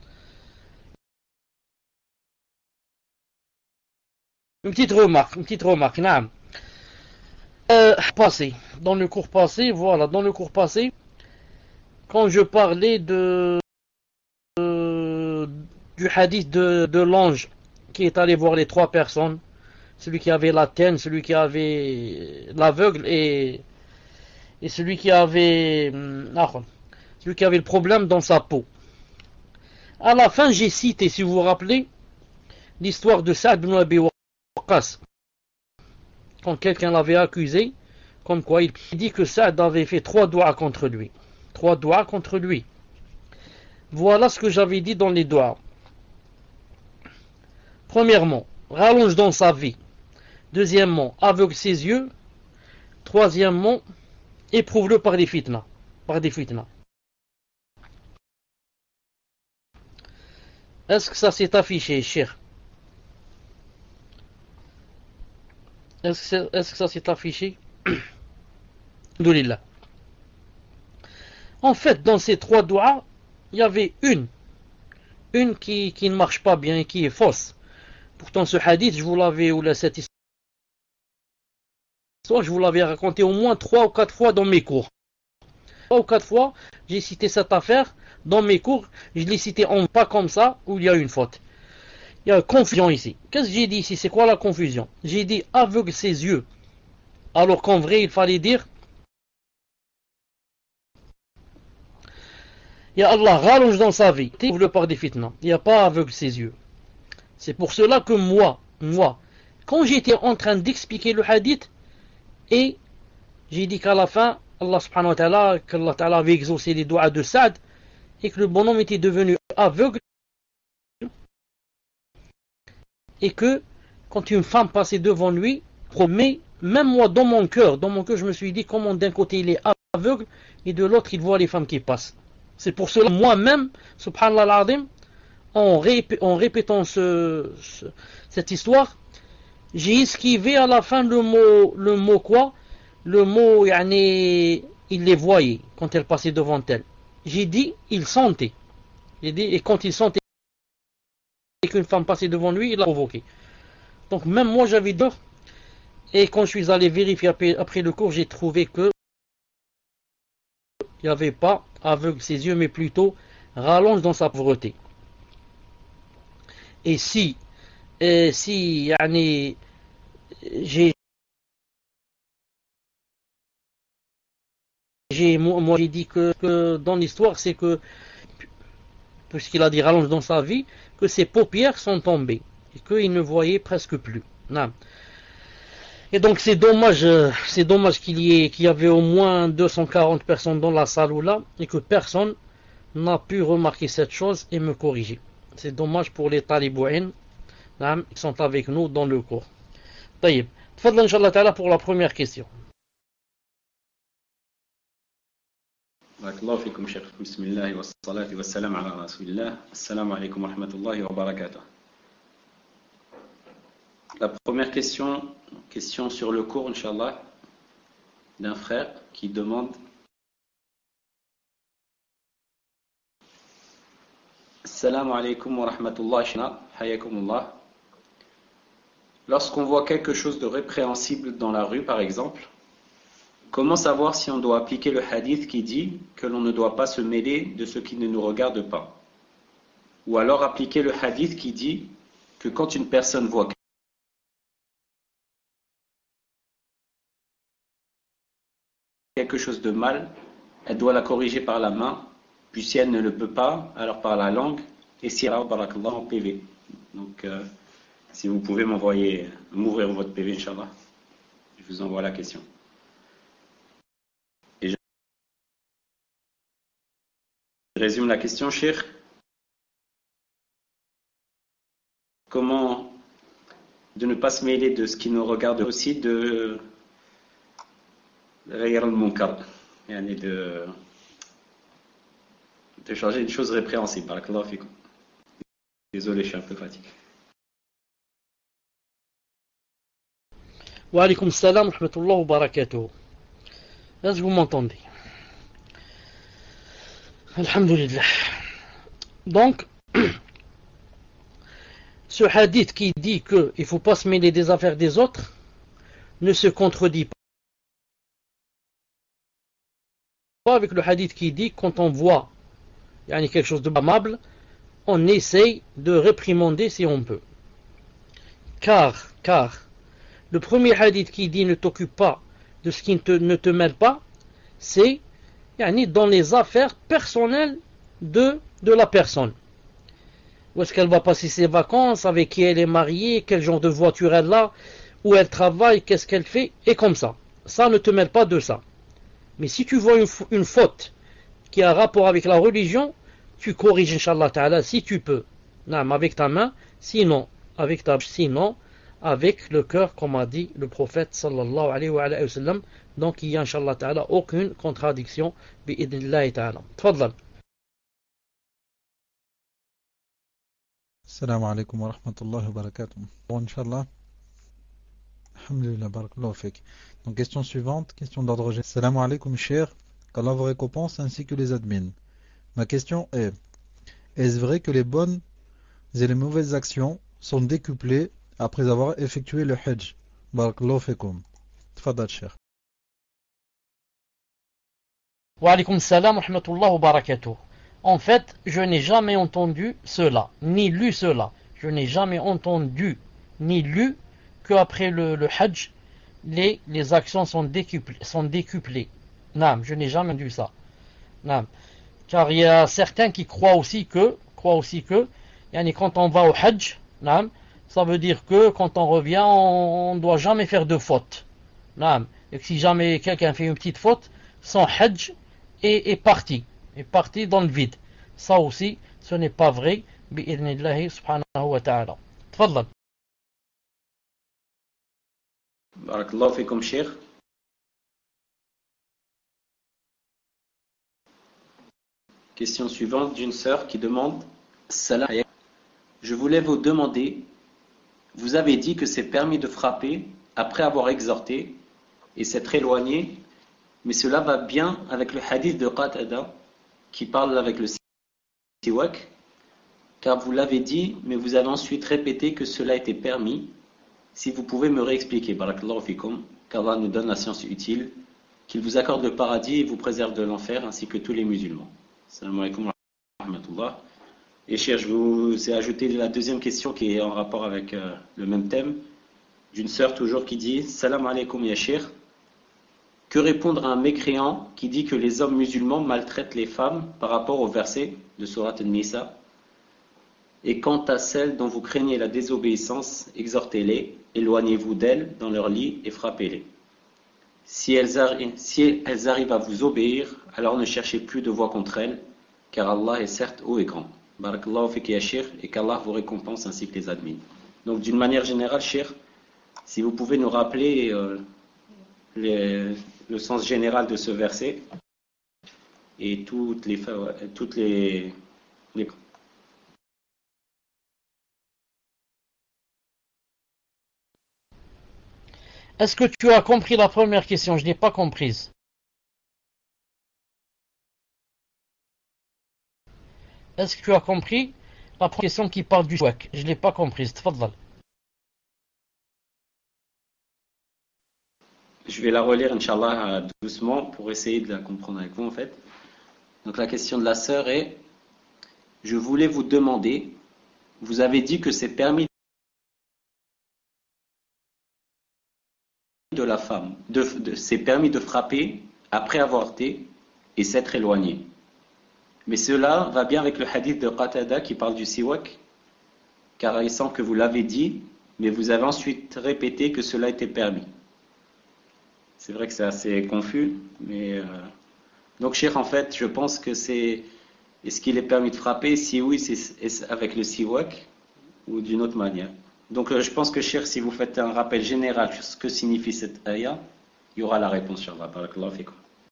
Une petite remarque, une petite remarque, naam. Euh, passé, dans le cours passé, voilà, dans le cours passé, quand je parlais de, de du hadith de, de l'ange qui est allé voir les trois personnes, celui qui avait la tête, celui qui avait l'aveugle et, et celui qui avait ah, celui qui avait le problème dans sa peau. À la fin, j'ai cité, si vous vous rappelez, l'histoire de Sa'd ibn Abi Waqqas. Quand quelqu'un l'avait accusé, comme quoi il dit que Sa'd avait fait trois doigts contre lui. Trois doigts contre lui. Voilà ce que j'avais dit dans les doigts. Premièrement, rallonge dans sa vie. Deuxièmement, aveugle ses yeux. Troisièmement, éprouve-le par des fitnas. Par des fitnas. Est-ce que ça s'est affiché, cher? Est-ce que, est-ce que ça s'est affiché? Alhamdulillah. En fait, dans ces trois doigts, il y avait une. Une qui, qui ne marche pas bien et qui est fausse. Pourtant, ce hadith, je vous l'avais, ou cette histoire, je vous l'avais raconté au moins trois ou quatre fois dans mes cours. Trois ou quatre fois, j'ai cité cette affaire dans mes cours. Je l'ai cité en pas comme ça, où il y a une faute. Il y a une confusion ici. Qu'est-ce que j'ai dit ici? C'est quoi la confusion? J'ai dit aveugle ses yeux. Alors qu'en vrai, il fallait dire il y a Allah rallonge dans sa vie. Ouvre le par des fitnas. Il n'y a pas aveugle ses yeux. C'est pour cela que moi, moi, quand j'étais en train d'expliquer le hadith, et j'ai dit qu'à la fin, Allah subhanahu wa ta'ala, qu'Allah ta'ala avait exaucé les doigts de Sa'd, et que le bonhomme était devenu aveugle, et que quand une femme passait devant lui, mais même moi dans mon cœur, dans mon cœur, je me suis dit comment d'un côté il est aveugle, et de l'autre il voit les femmes qui passent. C'est pour cela, moi-même, subhanallah al-azim, en, rép en répétant ce, ce, cette histoire, j'ai esquivé à la fin le mot, le mot quoi? Le mot, yani, il les voyait quand elle passait devant elle. J'ai dit, il sentait. J'ai dit, et quand il sentait qu'une femme passait devant lui, il l'a provoqué. Donc même moi j'avais peur. Et quand je suis allé vérifier après, après le cours, j'ai trouvé que il n'y avait pas aveugle ses yeux, mais plutôt rallonge dans sa pauvreté. Et si, et si, yani, j'ai, j'ai, moi j'ai dit que, que dans l'histoire, c'est que, puisqu'il a dit rallonge dans sa vie, que ses paupières sont tombées, et qu'il ne voyait presque plus. Non. Et donc c'est dommage, c'est dommage qu'il y ait, qu'il y avait au moins deux cent quarante personnes dans la salle ou là, et que personne n'a pu remarquer cette chose et me corriger. C'est dommage pour les talibouines qui sont avec nous dans le cours. Taïb. Tfadl Inch'Allah Ta'ala pour la première question. Barakallahu fikum, Cheikh. Bismillah wa salatu wa salam ala rasulillah. Assalamu alaikum wa rahmatullahi wa barakatuh. La première question, question sur le cours, Inch'Allah, d'un frère qui demande Assalamu alaikum wa rahmatullahi wa hayakumullah. Lorsqu'on voit quelque chose de répréhensible dans la rue, par exemple, comment savoir si on doit appliquer le hadith qui dit que l'on ne doit pas se mêler de ce qui ne nous regarde pas? Ou alors appliquer le hadith qui dit que quand une personne voit quelque chose de mal, elle doit la corriger par la main, puis si elle ne le peut pas, alors par la langue, et si elle a barakallah en P V. Donc, euh, si vous pouvez m'envoyer, m'ouvrir votre P V, Inch'Allah, je vous envoie la question. Et je résume la question, Cheikh. Comment de ne pas se mêler de ce qui nous regarde, aussi de de, de changer une chose répréhensible. Désolé, je suis un peu fatigué. Wa alaykum salam wa rahmatullahi wa barakatuh. Est-ce que vous m'entendez? Alhamdulillah. Donc, ce hadith qui dit qu'il ne faut pas se mêler des affaires des autres ne se contredit pas avec le hadith qui dit quand on voit yani, quelque chose de blâmable, on essaye de réprimander si on peut. Car, car, le premier hadith qui dit ne t'occupe pas de ce qui ne te, ne te mêle pas, c'est yani, dans les affaires personnelles de, de la personne. Où est-ce qu'elle va passer ses vacances, avec qui elle est mariée, quel genre de voiture elle a, où elle travaille, qu'est-ce qu'elle fait, et comme ça. Ça ne te mêle pas de ça. Mais si tu vois une, une faute qui a rapport avec la religion, tu corriges, Inch'Allah Ta'ala, si tu peux, non, avec ta main, sinon, avec ta sinon, avec le cœur, comme a dit le prophète, sallallahu alayhi wa sallam. Donc, il y a, Inch'Allah Ta'ala, aucune contradiction, bi'idnillahi Ta'ala. Tfadlal. Assalamu alaikum wa rahmatullahi wa barakatuh. Bon, Inch'Allah. Alhamdulillah, barakallahu fik. Donc, question suivante, question d'ordre général. Assalamu alaikum, cher. Qu'Allah vous récompense ainsi que les admins. Ma question est, est-ce vrai que les bonnes et les mauvaises actions sont décuplées après avoir effectué le hajj? Barakallahu fikum. Tfadal, cher. Wa alaykum salam wa rahmatullahi wa barakatuh. En fait, je n'ai jamais entendu cela, ni lu cela. Je n'ai jamais entendu, ni lu qu'après le, le hajj, les, les actions sont décuplées. Sont décuplées. Non, je n'ai jamais entendu ça. Non. Car il y a certains qui croient aussi que, croient aussi que, yani quand on va au hajj, non, ça veut dire que quand on revient, on ne doit jamais faire de faute. Non. Et que si jamais quelqu'un fait une petite faute, son hajj est, est parti. est parti dans le vide. Ça aussi, ce n'est pas vrai. Bi'idnillahi subhanahu wa ta'ala. Tfadlal. Barakallahu fikum, Cheikh. Question suivante d'une sœur qui demande Salam. Je voulais vous demander, vous avez dit que c'est permis de frapper après avoir exhorté et s'être éloigné, mais cela va bien avec le hadith de Qatada qui parle avec le siwak, car vous l'avez dit, mais vous avez ensuite répété que cela était permis. Si vous pouvez me réexpliquer, barakallahu fikum, qu'Allah nous donne la science utile, qu'il vous accorde le paradis et vous préserve de l'enfer, ainsi que tous les musulmans. Assalamu alaikum wa rahmatullah. Et cher, je vous ai ajouté la deuxième question qui est en rapport avec euh, le même thème, d'une sœur toujours qui dit Salam alaikum ya cher. Que répondre à un mécréant qui dit que les hommes musulmans maltraitent les femmes par rapport au verset de Surat An-Nisa? Et quant à celles dont vous craignez la désobéissance, exhortez-les, éloignez-vous d'elles dans leur lit et frappez-les. Si elles, arri- si elles arrivent à vous obéir, alors ne cherchez plus de voix contre elles, car Allah est certes haut et grand. Barakallahu fik ya Cheikh, et qu'Allah vous récompense ainsi que les admins. Donc d'une manière générale, Cheikh, si vous pouvez nous rappeler euh, les, le sens général de ce verset. et toutes les toutes les, les... Est-ce que tu as compris la première question? Je n'ai pas comprise. Est-ce que tu as compris la première question qui parle du siwak? Je ne l'ai pas comprise. Tfadal. Je vais la relire, Inch'Allah, doucement pour essayer de la comprendre avec vous, en fait. Donc la question de la sœur est: je voulais vous demander, vous avez dit que c'est permis de la femme, de, de, c'est permis de frapper après avoir été et s'être éloigné. Mais cela va bien avec le hadith de Qatada qui parle du siwak, car il semble que vous l'avez dit, mais vous avez ensuite répété que cela était permis. C'est vrai que c'est assez confus, mais euh... donc Cheikh, en fait, je pense que c'est, est-ce qu'il est permis de frapper? Si oui, c'est avec le siwak ou d'une autre manière. Donc euh, je pense que Cheikh, si vous faites un rappel général sur ce que signifie cette ayah, il y aura la réponse sur la barakallahu fikum.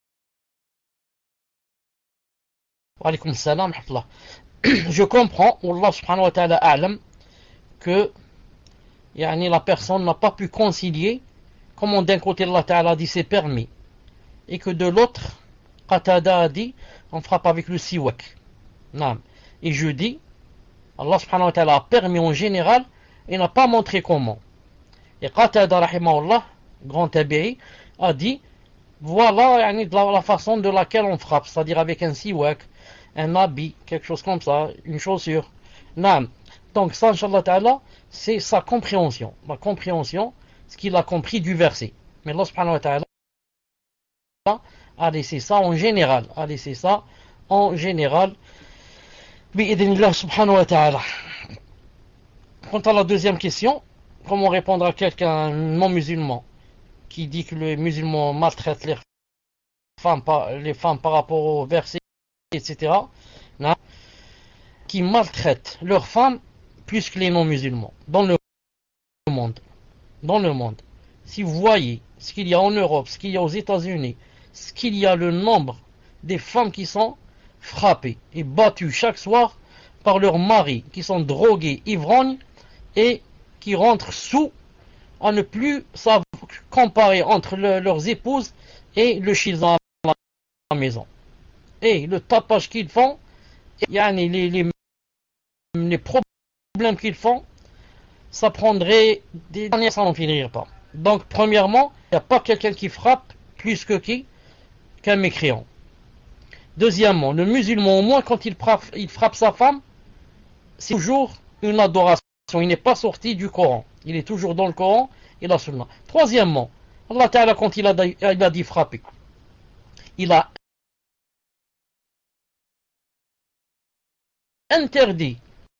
Wa alaykoum salam. Je comprends, Allah subhanahu wa ta'ala a'lam, que yani, la personne n'a pas pu concilier, comme d'un côté Allah ta'ala dit c'est permis, et que de l'autre, Qatada a dit on frappe avec le siwak. Non. Et je dis, Allah subhanahu wa ta'ala a permis en général et n'a pas montré comment. Et Qatada rahimahullah, grand tabi'i, a dit voilà yani, de la, la façon de laquelle on frappe, c'est-à-dire avec un siwak, un habit, quelque chose comme ça, une chaussure. Non. Donc ça, Inch'Allah ta'ala, c'est sa compréhension. La compréhension, ce qu'il a compris du verset. Mais Allah subhanahu wa ta'ala a laissé ça en général. A laissé ça en général. Bi'idhnillah subhanahu wa ta'ala. Quant à la deuxième question, comment répondre à quelqu'un non musulman qui dit que les musulmans maltraitent les femmes par, les femmes par rapport au verset, et cetera. Non, qui maltraitent leurs femmes plus que les non-musulmans dans le monde. Dans le monde. Si vous voyez ce qu'il y a en Europe, ce qu'il y a aux États-Unis, ce qu'il y a le nombre des femmes qui sont frappées et battues chaque soir par leurs maris, qui sont drogués, ivrognes et qui rentrent sous à ne plus savoir comparer entre le, leurs épouses et le shit dans la maison. Et le tapage qu'ils font, yani les, les, les problèmes qu'ils font, ça prendrait des années, ça n'en finirait pas. Donc, premièrement, il n'y a pas quelqu'un qui frappe plus que qui qu'un mécréant. Deuxièmement, le musulman, au moins, quand il frappe, il frappe sa femme, c'est toujours une adoration. Il n'est pas sorti du Coran. Il est toujours dans le Coran et la Sunna. Troisièmement, Allah Ta'ala, quand il a, il a dit frapper, il a interdit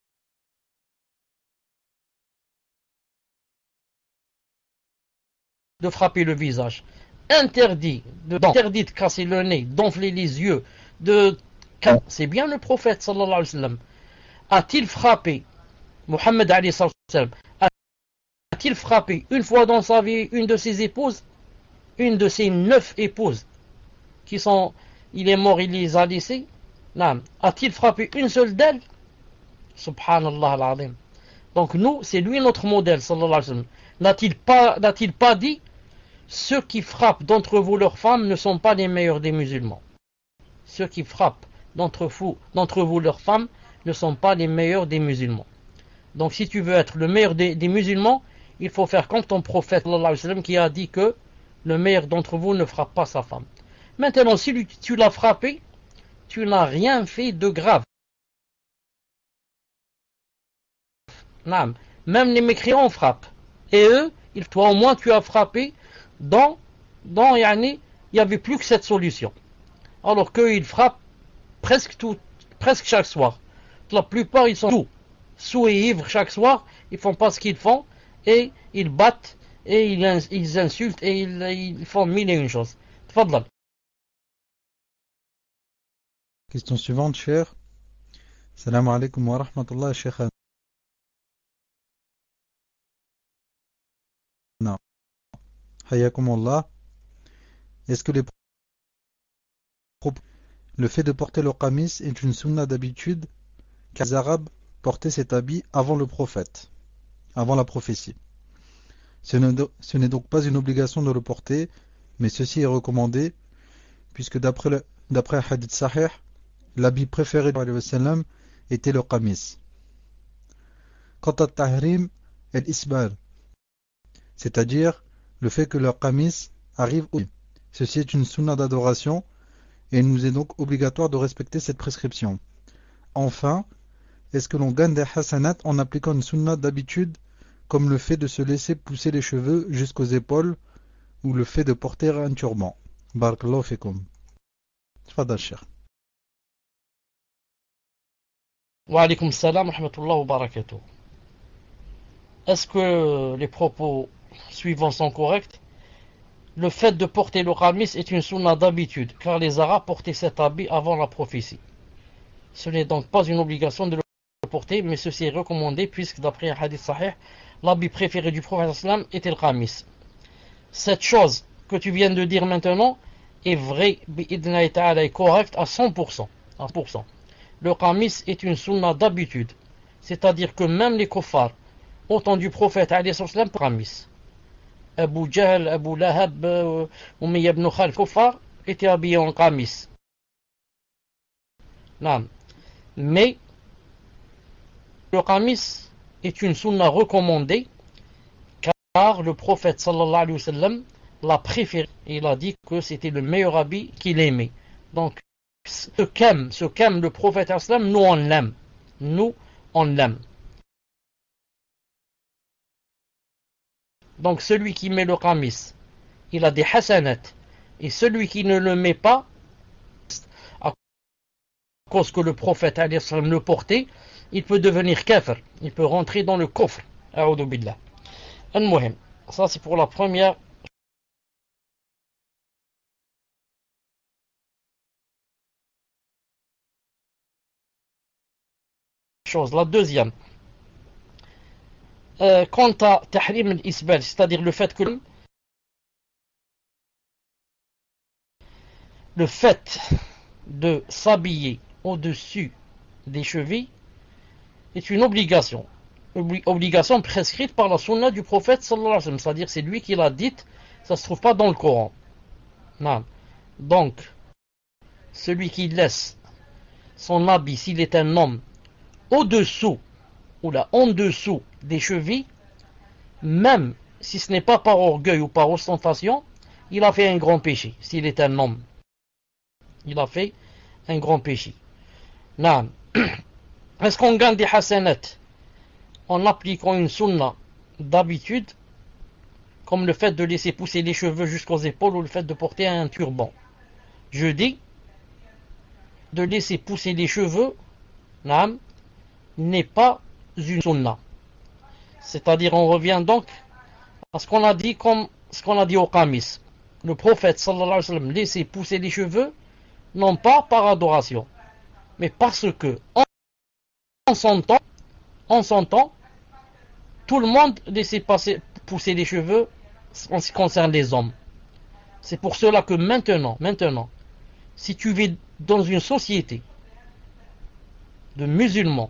de frapper le visage, interdit de, interdit de casser le nez, d'enfler les yeux, de... C'est bien le prophète sallallahu alayhi wa sallam. A-t-il frappé Mohammed alayhi sallam, a-t-il frappé une fois dans sa vie une de ses épouses, une de ses neuf épouses qui sont, il est mort, il les a laissées? Non. A-t-il frappé une seule d'elles? Subhanallah al-azim. Donc nous, c'est lui notre modèle sallallahu alayhi wa sallam. N'a-t-il pas, n'a-t-il pas dit ceux qui frappent d'entre vous leurs femmes ne sont pas les meilleurs des musulmans? Ceux qui frappent d'entre vous, d'entre vous leurs femmes ne sont pas les meilleurs des musulmans. Donc si tu veux être le meilleur des, des musulmans, il faut faire comme ton prophète sallallahu alayhi wa sallam qui a dit que le meilleur d'entre vous ne frappe pas sa femme. Maintenant, si tu l'as frappé, tu n'as rien fait de grave. Non. Même les mécréants frappent. Et eux, toi au moins tu as frappé dans, dans yani, il n'y avait plus que cette solution. Alors qu'eux, ils frappent presque tout, presque chaque soir. La plupart, ils sont sous, sous et ivres chaque soir. Ils font pas ce qu'ils font et ils battent et ils, ils insultent et ils, ils font mille et une choses. Tfadlal. Question suivante, cher. Salam alaikum wa rahmatullah, Cheikh. Non. Hayakum Allah. Est-ce que les propos Le fait de porter le qamis est une sunna d'habitude car les Arabes portaient cet habit avant le prophète, avant la prophétie. Ce n'est donc pas une obligation de le porter, mais ceci est recommandé, puisque d'après le, d'après un hadith sahih, l'habit préféré de Prophète sallam était le qamis. Quant à tahrim et l'isbal, c'est-à-dire le fait que le qamis arrive au ceci est une sunna d'adoration et il nous est donc obligatoire de respecter cette prescription. Enfin, est-ce que l'on gagne des hasanat en appliquant une sunna d'habitude comme le fait de se laisser pousser les cheveux jusqu'aux épaules ou le fait de porter un turban? Barakallahu fikum. Tfadal Cheikh. Wa alaykum salam wa rahmatullahi wa barakatuh. Est-ce que les propos suivants sont corrects? Le fait de porter le qamis est une sunna d'habitude, car les Arabes portaient cet habit avant la prophétie. Ce n'est donc pas une obligation de le porter, mais ceci est recommandé, puisque d'après un hadith sahih, l'habit préféré du prophète sallam était le qamis. Cette chose que tu viens de dire maintenant est vraie, bi'idhnillahi ta'ala, est correcte à cent pour cent. À cent pour cent. Le qamis est une sunna d'habitude, c'est-à-dire que même les kuffars, au temps du prophète alayhi sallam, pour qamis. Abu Jahl, Abu Lahab, Umayya ibn Khalaf, kuffar, étaient habillés en qamis. Non. Mais le qamis est une sunna recommandée, car le prophète sallallahu alayhi wa sallam l'a préféré. Il a dit que c'était le meilleur habit qu'il aimait. Donc, ce qu'aime, ce qu'aime le prophète sallallahu alayhi wa sallam, nous on l'aime. Nous on l'aime. Donc, celui qui met le qamis, il a des hasanat. Et celui qui ne le met pas, à cause que le prophète alayhi wa sallam le portait, il peut devenir kafir. Il peut rentrer dans le kufr. A'udhu billah. Al-Muhim. Ça, c'est pour la première chose. La deuxième, euh, quant à tahrim al-isbal, c'est-à-dire le fait que le fait de s'habiller au-dessus des chevilles est une obligation. Obligation prescrite par la sunna du prophète sallallahu alayhi wa sallam, c'est-à-dire c'est lui qui l'a dite, ça ne se trouve pas dans le Coran. Non. Donc, celui qui laisse son habit, s'il est un homme, au-dessous, ou là, en dessous des chevilles, même si ce n'est pas par orgueil ou par ostentation, il a fait un grand péché, s'il est un homme. Il a fait un grand péché. Non. Est-ce qu'on gagne des hasanat en appliquant une sunna d'habitude, comme le fait de laisser pousser les cheveux jusqu'aux épaules ou le fait de porter un turban? Je dis, de laisser pousser les cheveux n'est pas une sunna. C'est-à-dire, on revient donc à ce qu'on a dit comme ce qu'on a dit au qamis. Le prophète sallallahu alayhi wa sallam laissait pousser les cheveux, non pas par adoration, mais parce que en, en son temps, en son temps, tout le monde laissait passer, pousser les cheveux en ce qui concerne les hommes. C'est pour cela que maintenant, maintenant, si tu vis dans une société de musulmans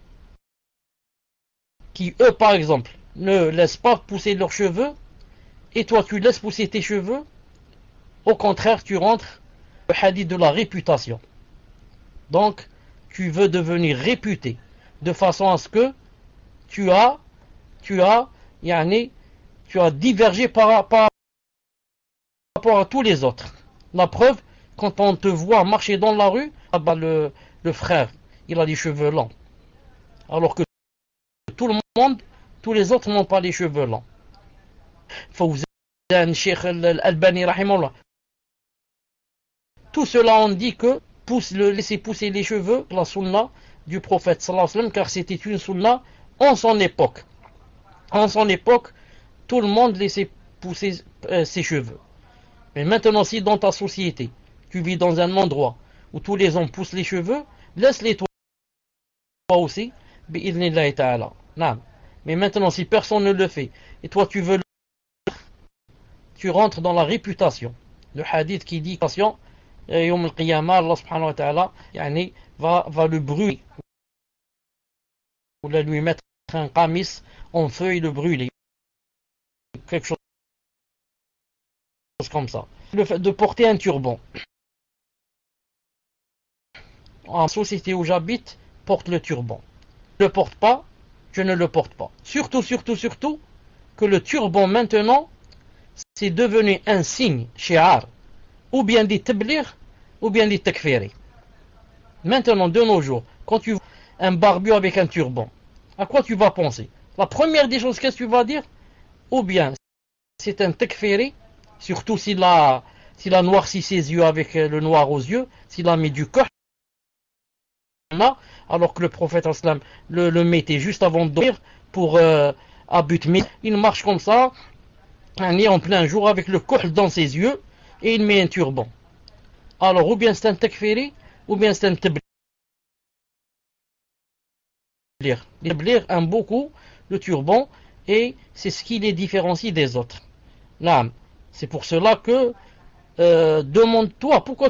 qui, eux, par exemple, ne laissent pas pousser leurs cheveux, et toi, tu laisses pousser tes cheveux, au contraire, tu rentres le hadith de la réputation. Donc, tu veux devenir réputé, de façon à ce que tu as, tu as, yani, tu as divergé par, par rapport à tous les autres. La preuve, quand on te voit marcher dans la rue, ah bah le, le frère, il a les cheveux longs. Alors que tout le monde, tous les autres n'ont pas les cheveux longs. Fawzan, Cheikh Al-Albani, rahimahullah. Tout cela on dit que pousse le, laisser pousser les cheveux, la sunna du prophète sallallahu alayhi wa sallam, car c'était une sunna en son époque. En son époque, tout le monde laissait pousser euh, ses cheveux. Mais maintenant, si dans ta société, tu vis dans un endroit où tous les hommes poussent les cheveux, laisse-les toi aussi, bi'idhnillahi ta'ala. Non. Mais maintenant, si personne ne le fait, et toi tu veux le faire, tu rentres dans la réputation. Le hadith qui dit, attention, Yawm al-Qiyamah, Allah subhanahu wa ta'ala yani, va, va le brûler. Ou lui mettre un qamis en feu et le brûler. Quelque chose comme ça. Le fait de porter un turban. En société où j'habite, porte le turban. Je ne le porte pas, je ne le porte pas. Surtout, surtout, surtout, que le turban maintenant, c'est devenu un signe, shi'ar, ou bien des tablir, ou bien des takfiri. Maintenant, de nos jours, quand tu vois un barbu avec un turban, à quoi tu vas penser? La première des choses, qu'est-ce que tu vas dire? Ou bien, c'est un takfiri, surtout s'il a, s'il a noirci ses yeux avec le noir aux yeux, s'il a mis du corps, alors que le prophète islam le, le mettait juste avant de dormir pour euh, à but mis. Il marche comme ça, en plein jour avec le kohl dans ses yeux et il met un turban. Alors ou bien c'est un takfiri ou bien c'est un tablir. Les tablir aiment beaucoup le turban et c'est ce qui les différencie des autres. Là, c'est pour cela que euh, demande-toi pourquoi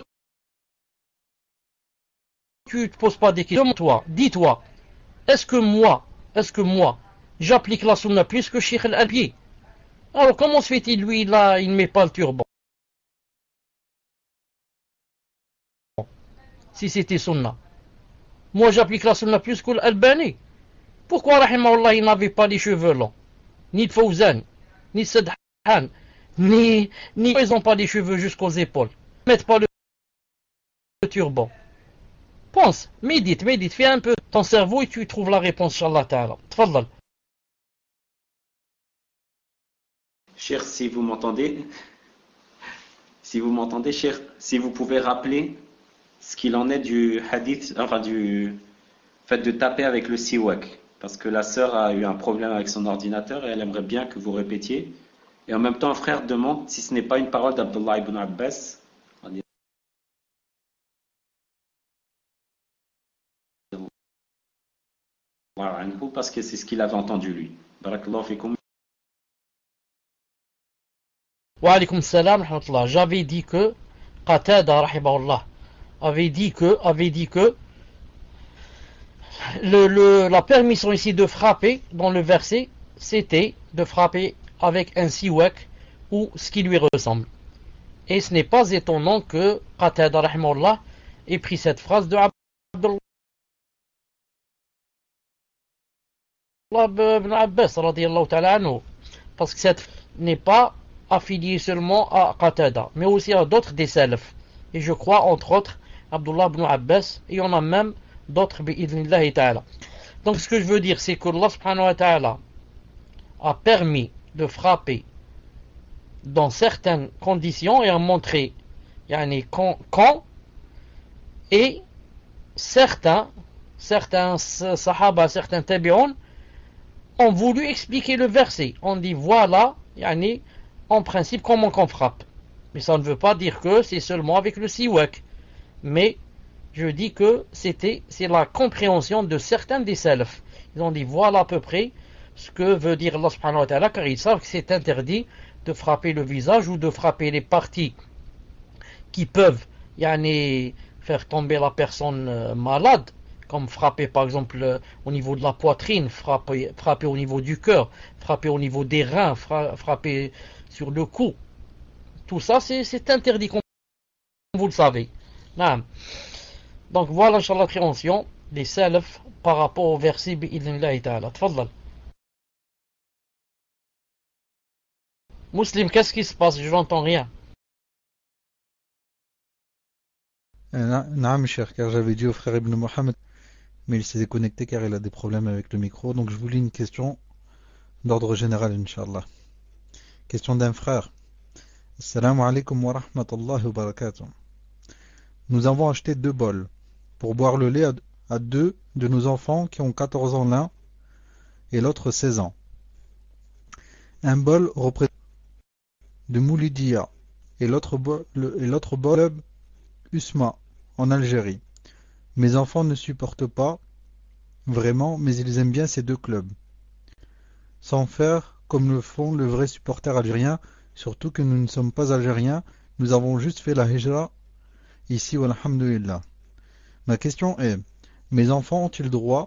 tu ne te poses pas des questions. Demande-toi, dis-toi, est-ce que moi, est-ce que moi, j'applique la sunna plus que Cheikh Al-Albi? Alors comment se fait-il, lui, là, il ne met pas le turban? Si c'était sunna. Moi, j'applique la sunna plus que l'Albani. Pourquoi, rahimahullah, il n'avait pas les cheveux longs? Ni le Fawzan, ni Sadhan, ni, ni ils n'ont pas les cheveux jusqu'aux épaules. Ils ne mettent pas le, le turban. Pense, médite, médite, fais un peu ton cerveau et tu trouves la réponse, Inch'Allah ta'ala. Tfadal. Cher, si vous m'entendez, si vous m'entendez, cher, si vous pouvez rappeler ce qu'il en est du hadith, enfin du fait de taper avec le siwak, parce que la sœur a eu un problème avec son ordinateur et elle aimerait bien que vous répétiez. Et en même temps, un frère demande si ce n'est pas une parole d'Abdullah ibn Abbas, parce que c'est ce qu'il avait entendu lui. Barakallahu fikum. Wa alaykum salam, rahmatullah. J'avais dit que Qatada, rahimahullah, avait dit que, avait dit que le, le, la permission ici de frapper dans le verset, c'était de frapper avec un siwak ou ce qui lui ressemble. Et ce n'est pas étonnant que Qatada, rahimahullah, ait pris cette phrase de Abdullah ibn Abbas, radiyallahu ta'ala anhu, parce que cette n'est pas affiliée seulement à Qatada, mais aussi à d'autres des salafs. Et je crois, entre autres, Abdullah ibn Abbas, et on a même d'autres bi'idhnillahi ta'ala. Donc ce que je veux dire, c'est que Allah subhanahu wa ta'ala a permis de frapper dans certaines conditions et a montré yani, quand, quand et certains certains sahaba, certains tabi'un ont voulu expliquer le verset. On dit voilà, yani, en principe comment qu'on frappe. Mais ça ne veut pas dire que c'est seulement avec le siwak. Mais je dis que c'était c'est la compréhension de certains des salafs. Ils ont dit voilà à peu près ce que veut dire Allah subhanahu wa ta'ala, car ils savent que c'est interdit de frapper le visage ou de frapper les parties qui peuvent yani, faire tomber la personne malade, comme frapper par exemple au niveau de la poitrine, frapper, frapper au niveau du cœur, frapper au niveau des reins, frapper sur le cou. Tout ça c'est interdit, comme vous le savez. Donc voilà, Inch'Allah, la prévention des salafs par rapport au verset bi'idhnillahi ta'ala. Tfadal. Muslim, qu'est-ce qui se passe? Je n'entends rien. Non, cher, car j'avais dit au frère Ibn Mohammed, mais il s'est déconnecté car il a des problèmes avec le micro. Donc je vous lis une question d'ordre général, Inch'Allah. Question d'un frère. Assalamu alaikum wa rahmatullahi wa barakatuh. Nous avons acheté deux bols pour boire le lait à deux de nos enfants qui ont quatorze ans l'un et l'autre seize ans. Un bol représente de Moulidia et l'autre bol, et l'autre bol Usma en Algérie. Mes enfants ne supportent pas vraiment, mais ils aiment bien ces deux clubs. Sans faire comme le font le vrai supporter algérien, surtout que nous ne sommes pas algériens, nous avons juste fait la hijra Ici, walhamdulillah. Ma question est, mes enfants ont-ils droit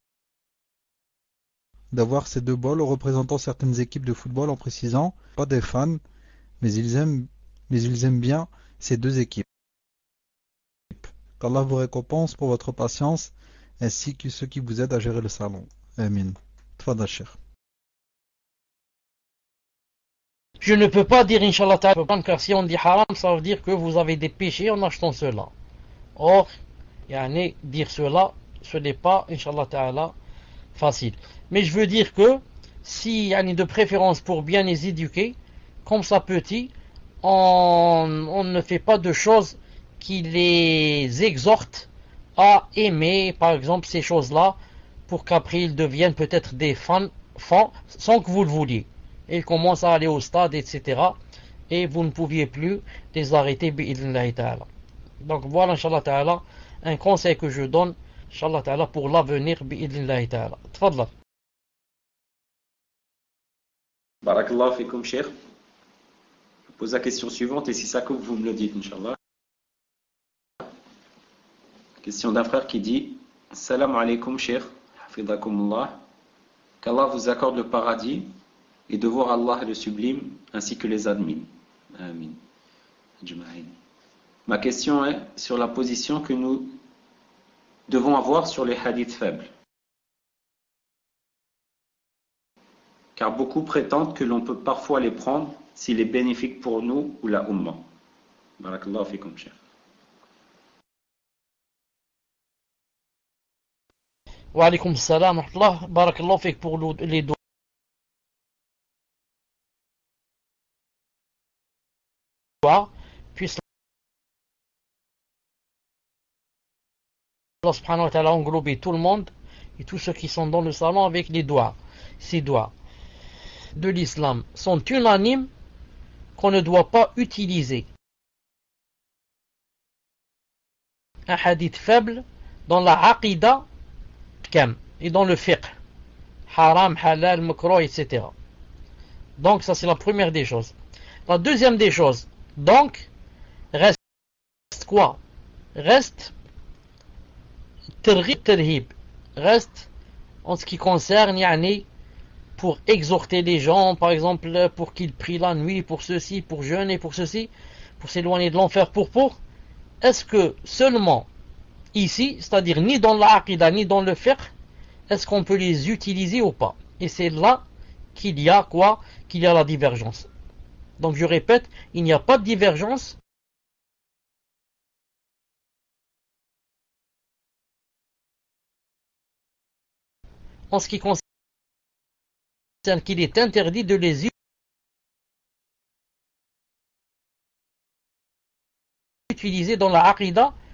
d'avoir ces deux bols représentant certaines équipes de football en précisant, pas des fans, mais ils aiment, mais ils aiment bien ces deux équipes. Qu'Allah vous récompense pour votre patience ainsi que ceux qui vous aident à gérer le salon. Amin. Tfadal Cheikh. Je ne peux pas dire Inch'Allah ta'ala, car si on dit haram, ça veut dire que vous avez des péchés en achetant cela. Or, yani, dire cela, ce n'est pas, Inch'Allah ta'ala, facile. Mais je veux dire que, si, yani, de préférence pour bien les éduquer, comme ça petit, on, on ne fait pas de choses qui les exhortent à aimer, par exemple, ces choses-là, pour qu'après ils deviennent peut-être des fans, fans sans que vous le vouliez. Et ils commencent à aller au stade, et cetera. Et vous ne pouviez plus les arrêter, bi'idhnillahi ta'ala. Donc voilà, Inch'Allah ta'ala, un conseil que je donne, Inch'Allah ta'ala, pour l'avenir, bi'idhnillahi ta'ala. Tfadla. Barakallahu fikum, Cheikh. Je pose la question suivante et c'est ça que vous me le dites, Inch'Allah. Question d'un frère qui dit Salam alaikum, Cheikh, hafidakumullah. Qu'Allah vous accorde le paradis et de voir Allah le sublime ainsi que les admins. Amin. Ma question est sur la position que nous devons avoir sur les hadiths faibles. Car beaucoup prétendent que l'on peut parfois les prendre s'il est bénéfique pour nous ou la Ummah. Barakallahu fikum, Cheikh. Wa alaykum salam wa rahmatullah. Barakallahu fik pour les doigts. Puisse Allah subhanahu wa ta'ala englober tout le monde et tous ceux qui sont dans le salon avec les doigts. Ces doigts de l'islam sont unanimes qu'on ne doit pas utiliser un hadith faible dans la aqidah et dans le fiqh, haram, halal, makruh, et cetera. Donc ça c'est la première des choses. La deuxième des choses, donc reste quoi? Reste terhib, terhib, reste en ce qui concerne yani, pour exhorter les gens, par exemple pour qu'ils prient la nuit, pour ceci, pour jeûner, pour ceci, pour s'éloigner de l'enfer, pour pour. Est-ce que seulement ici, c'est-à-dire ni dans l'aqida ni dans le fiqh, est-ce qu'on peut les utiliser ou pas? Et c'est là qu'il y a quoi? Qu'il y a la divergence. Donc je répète, il n'y a pas de divergence en ce qui concerne qu'il est interdit de les utiliser dans la aqidah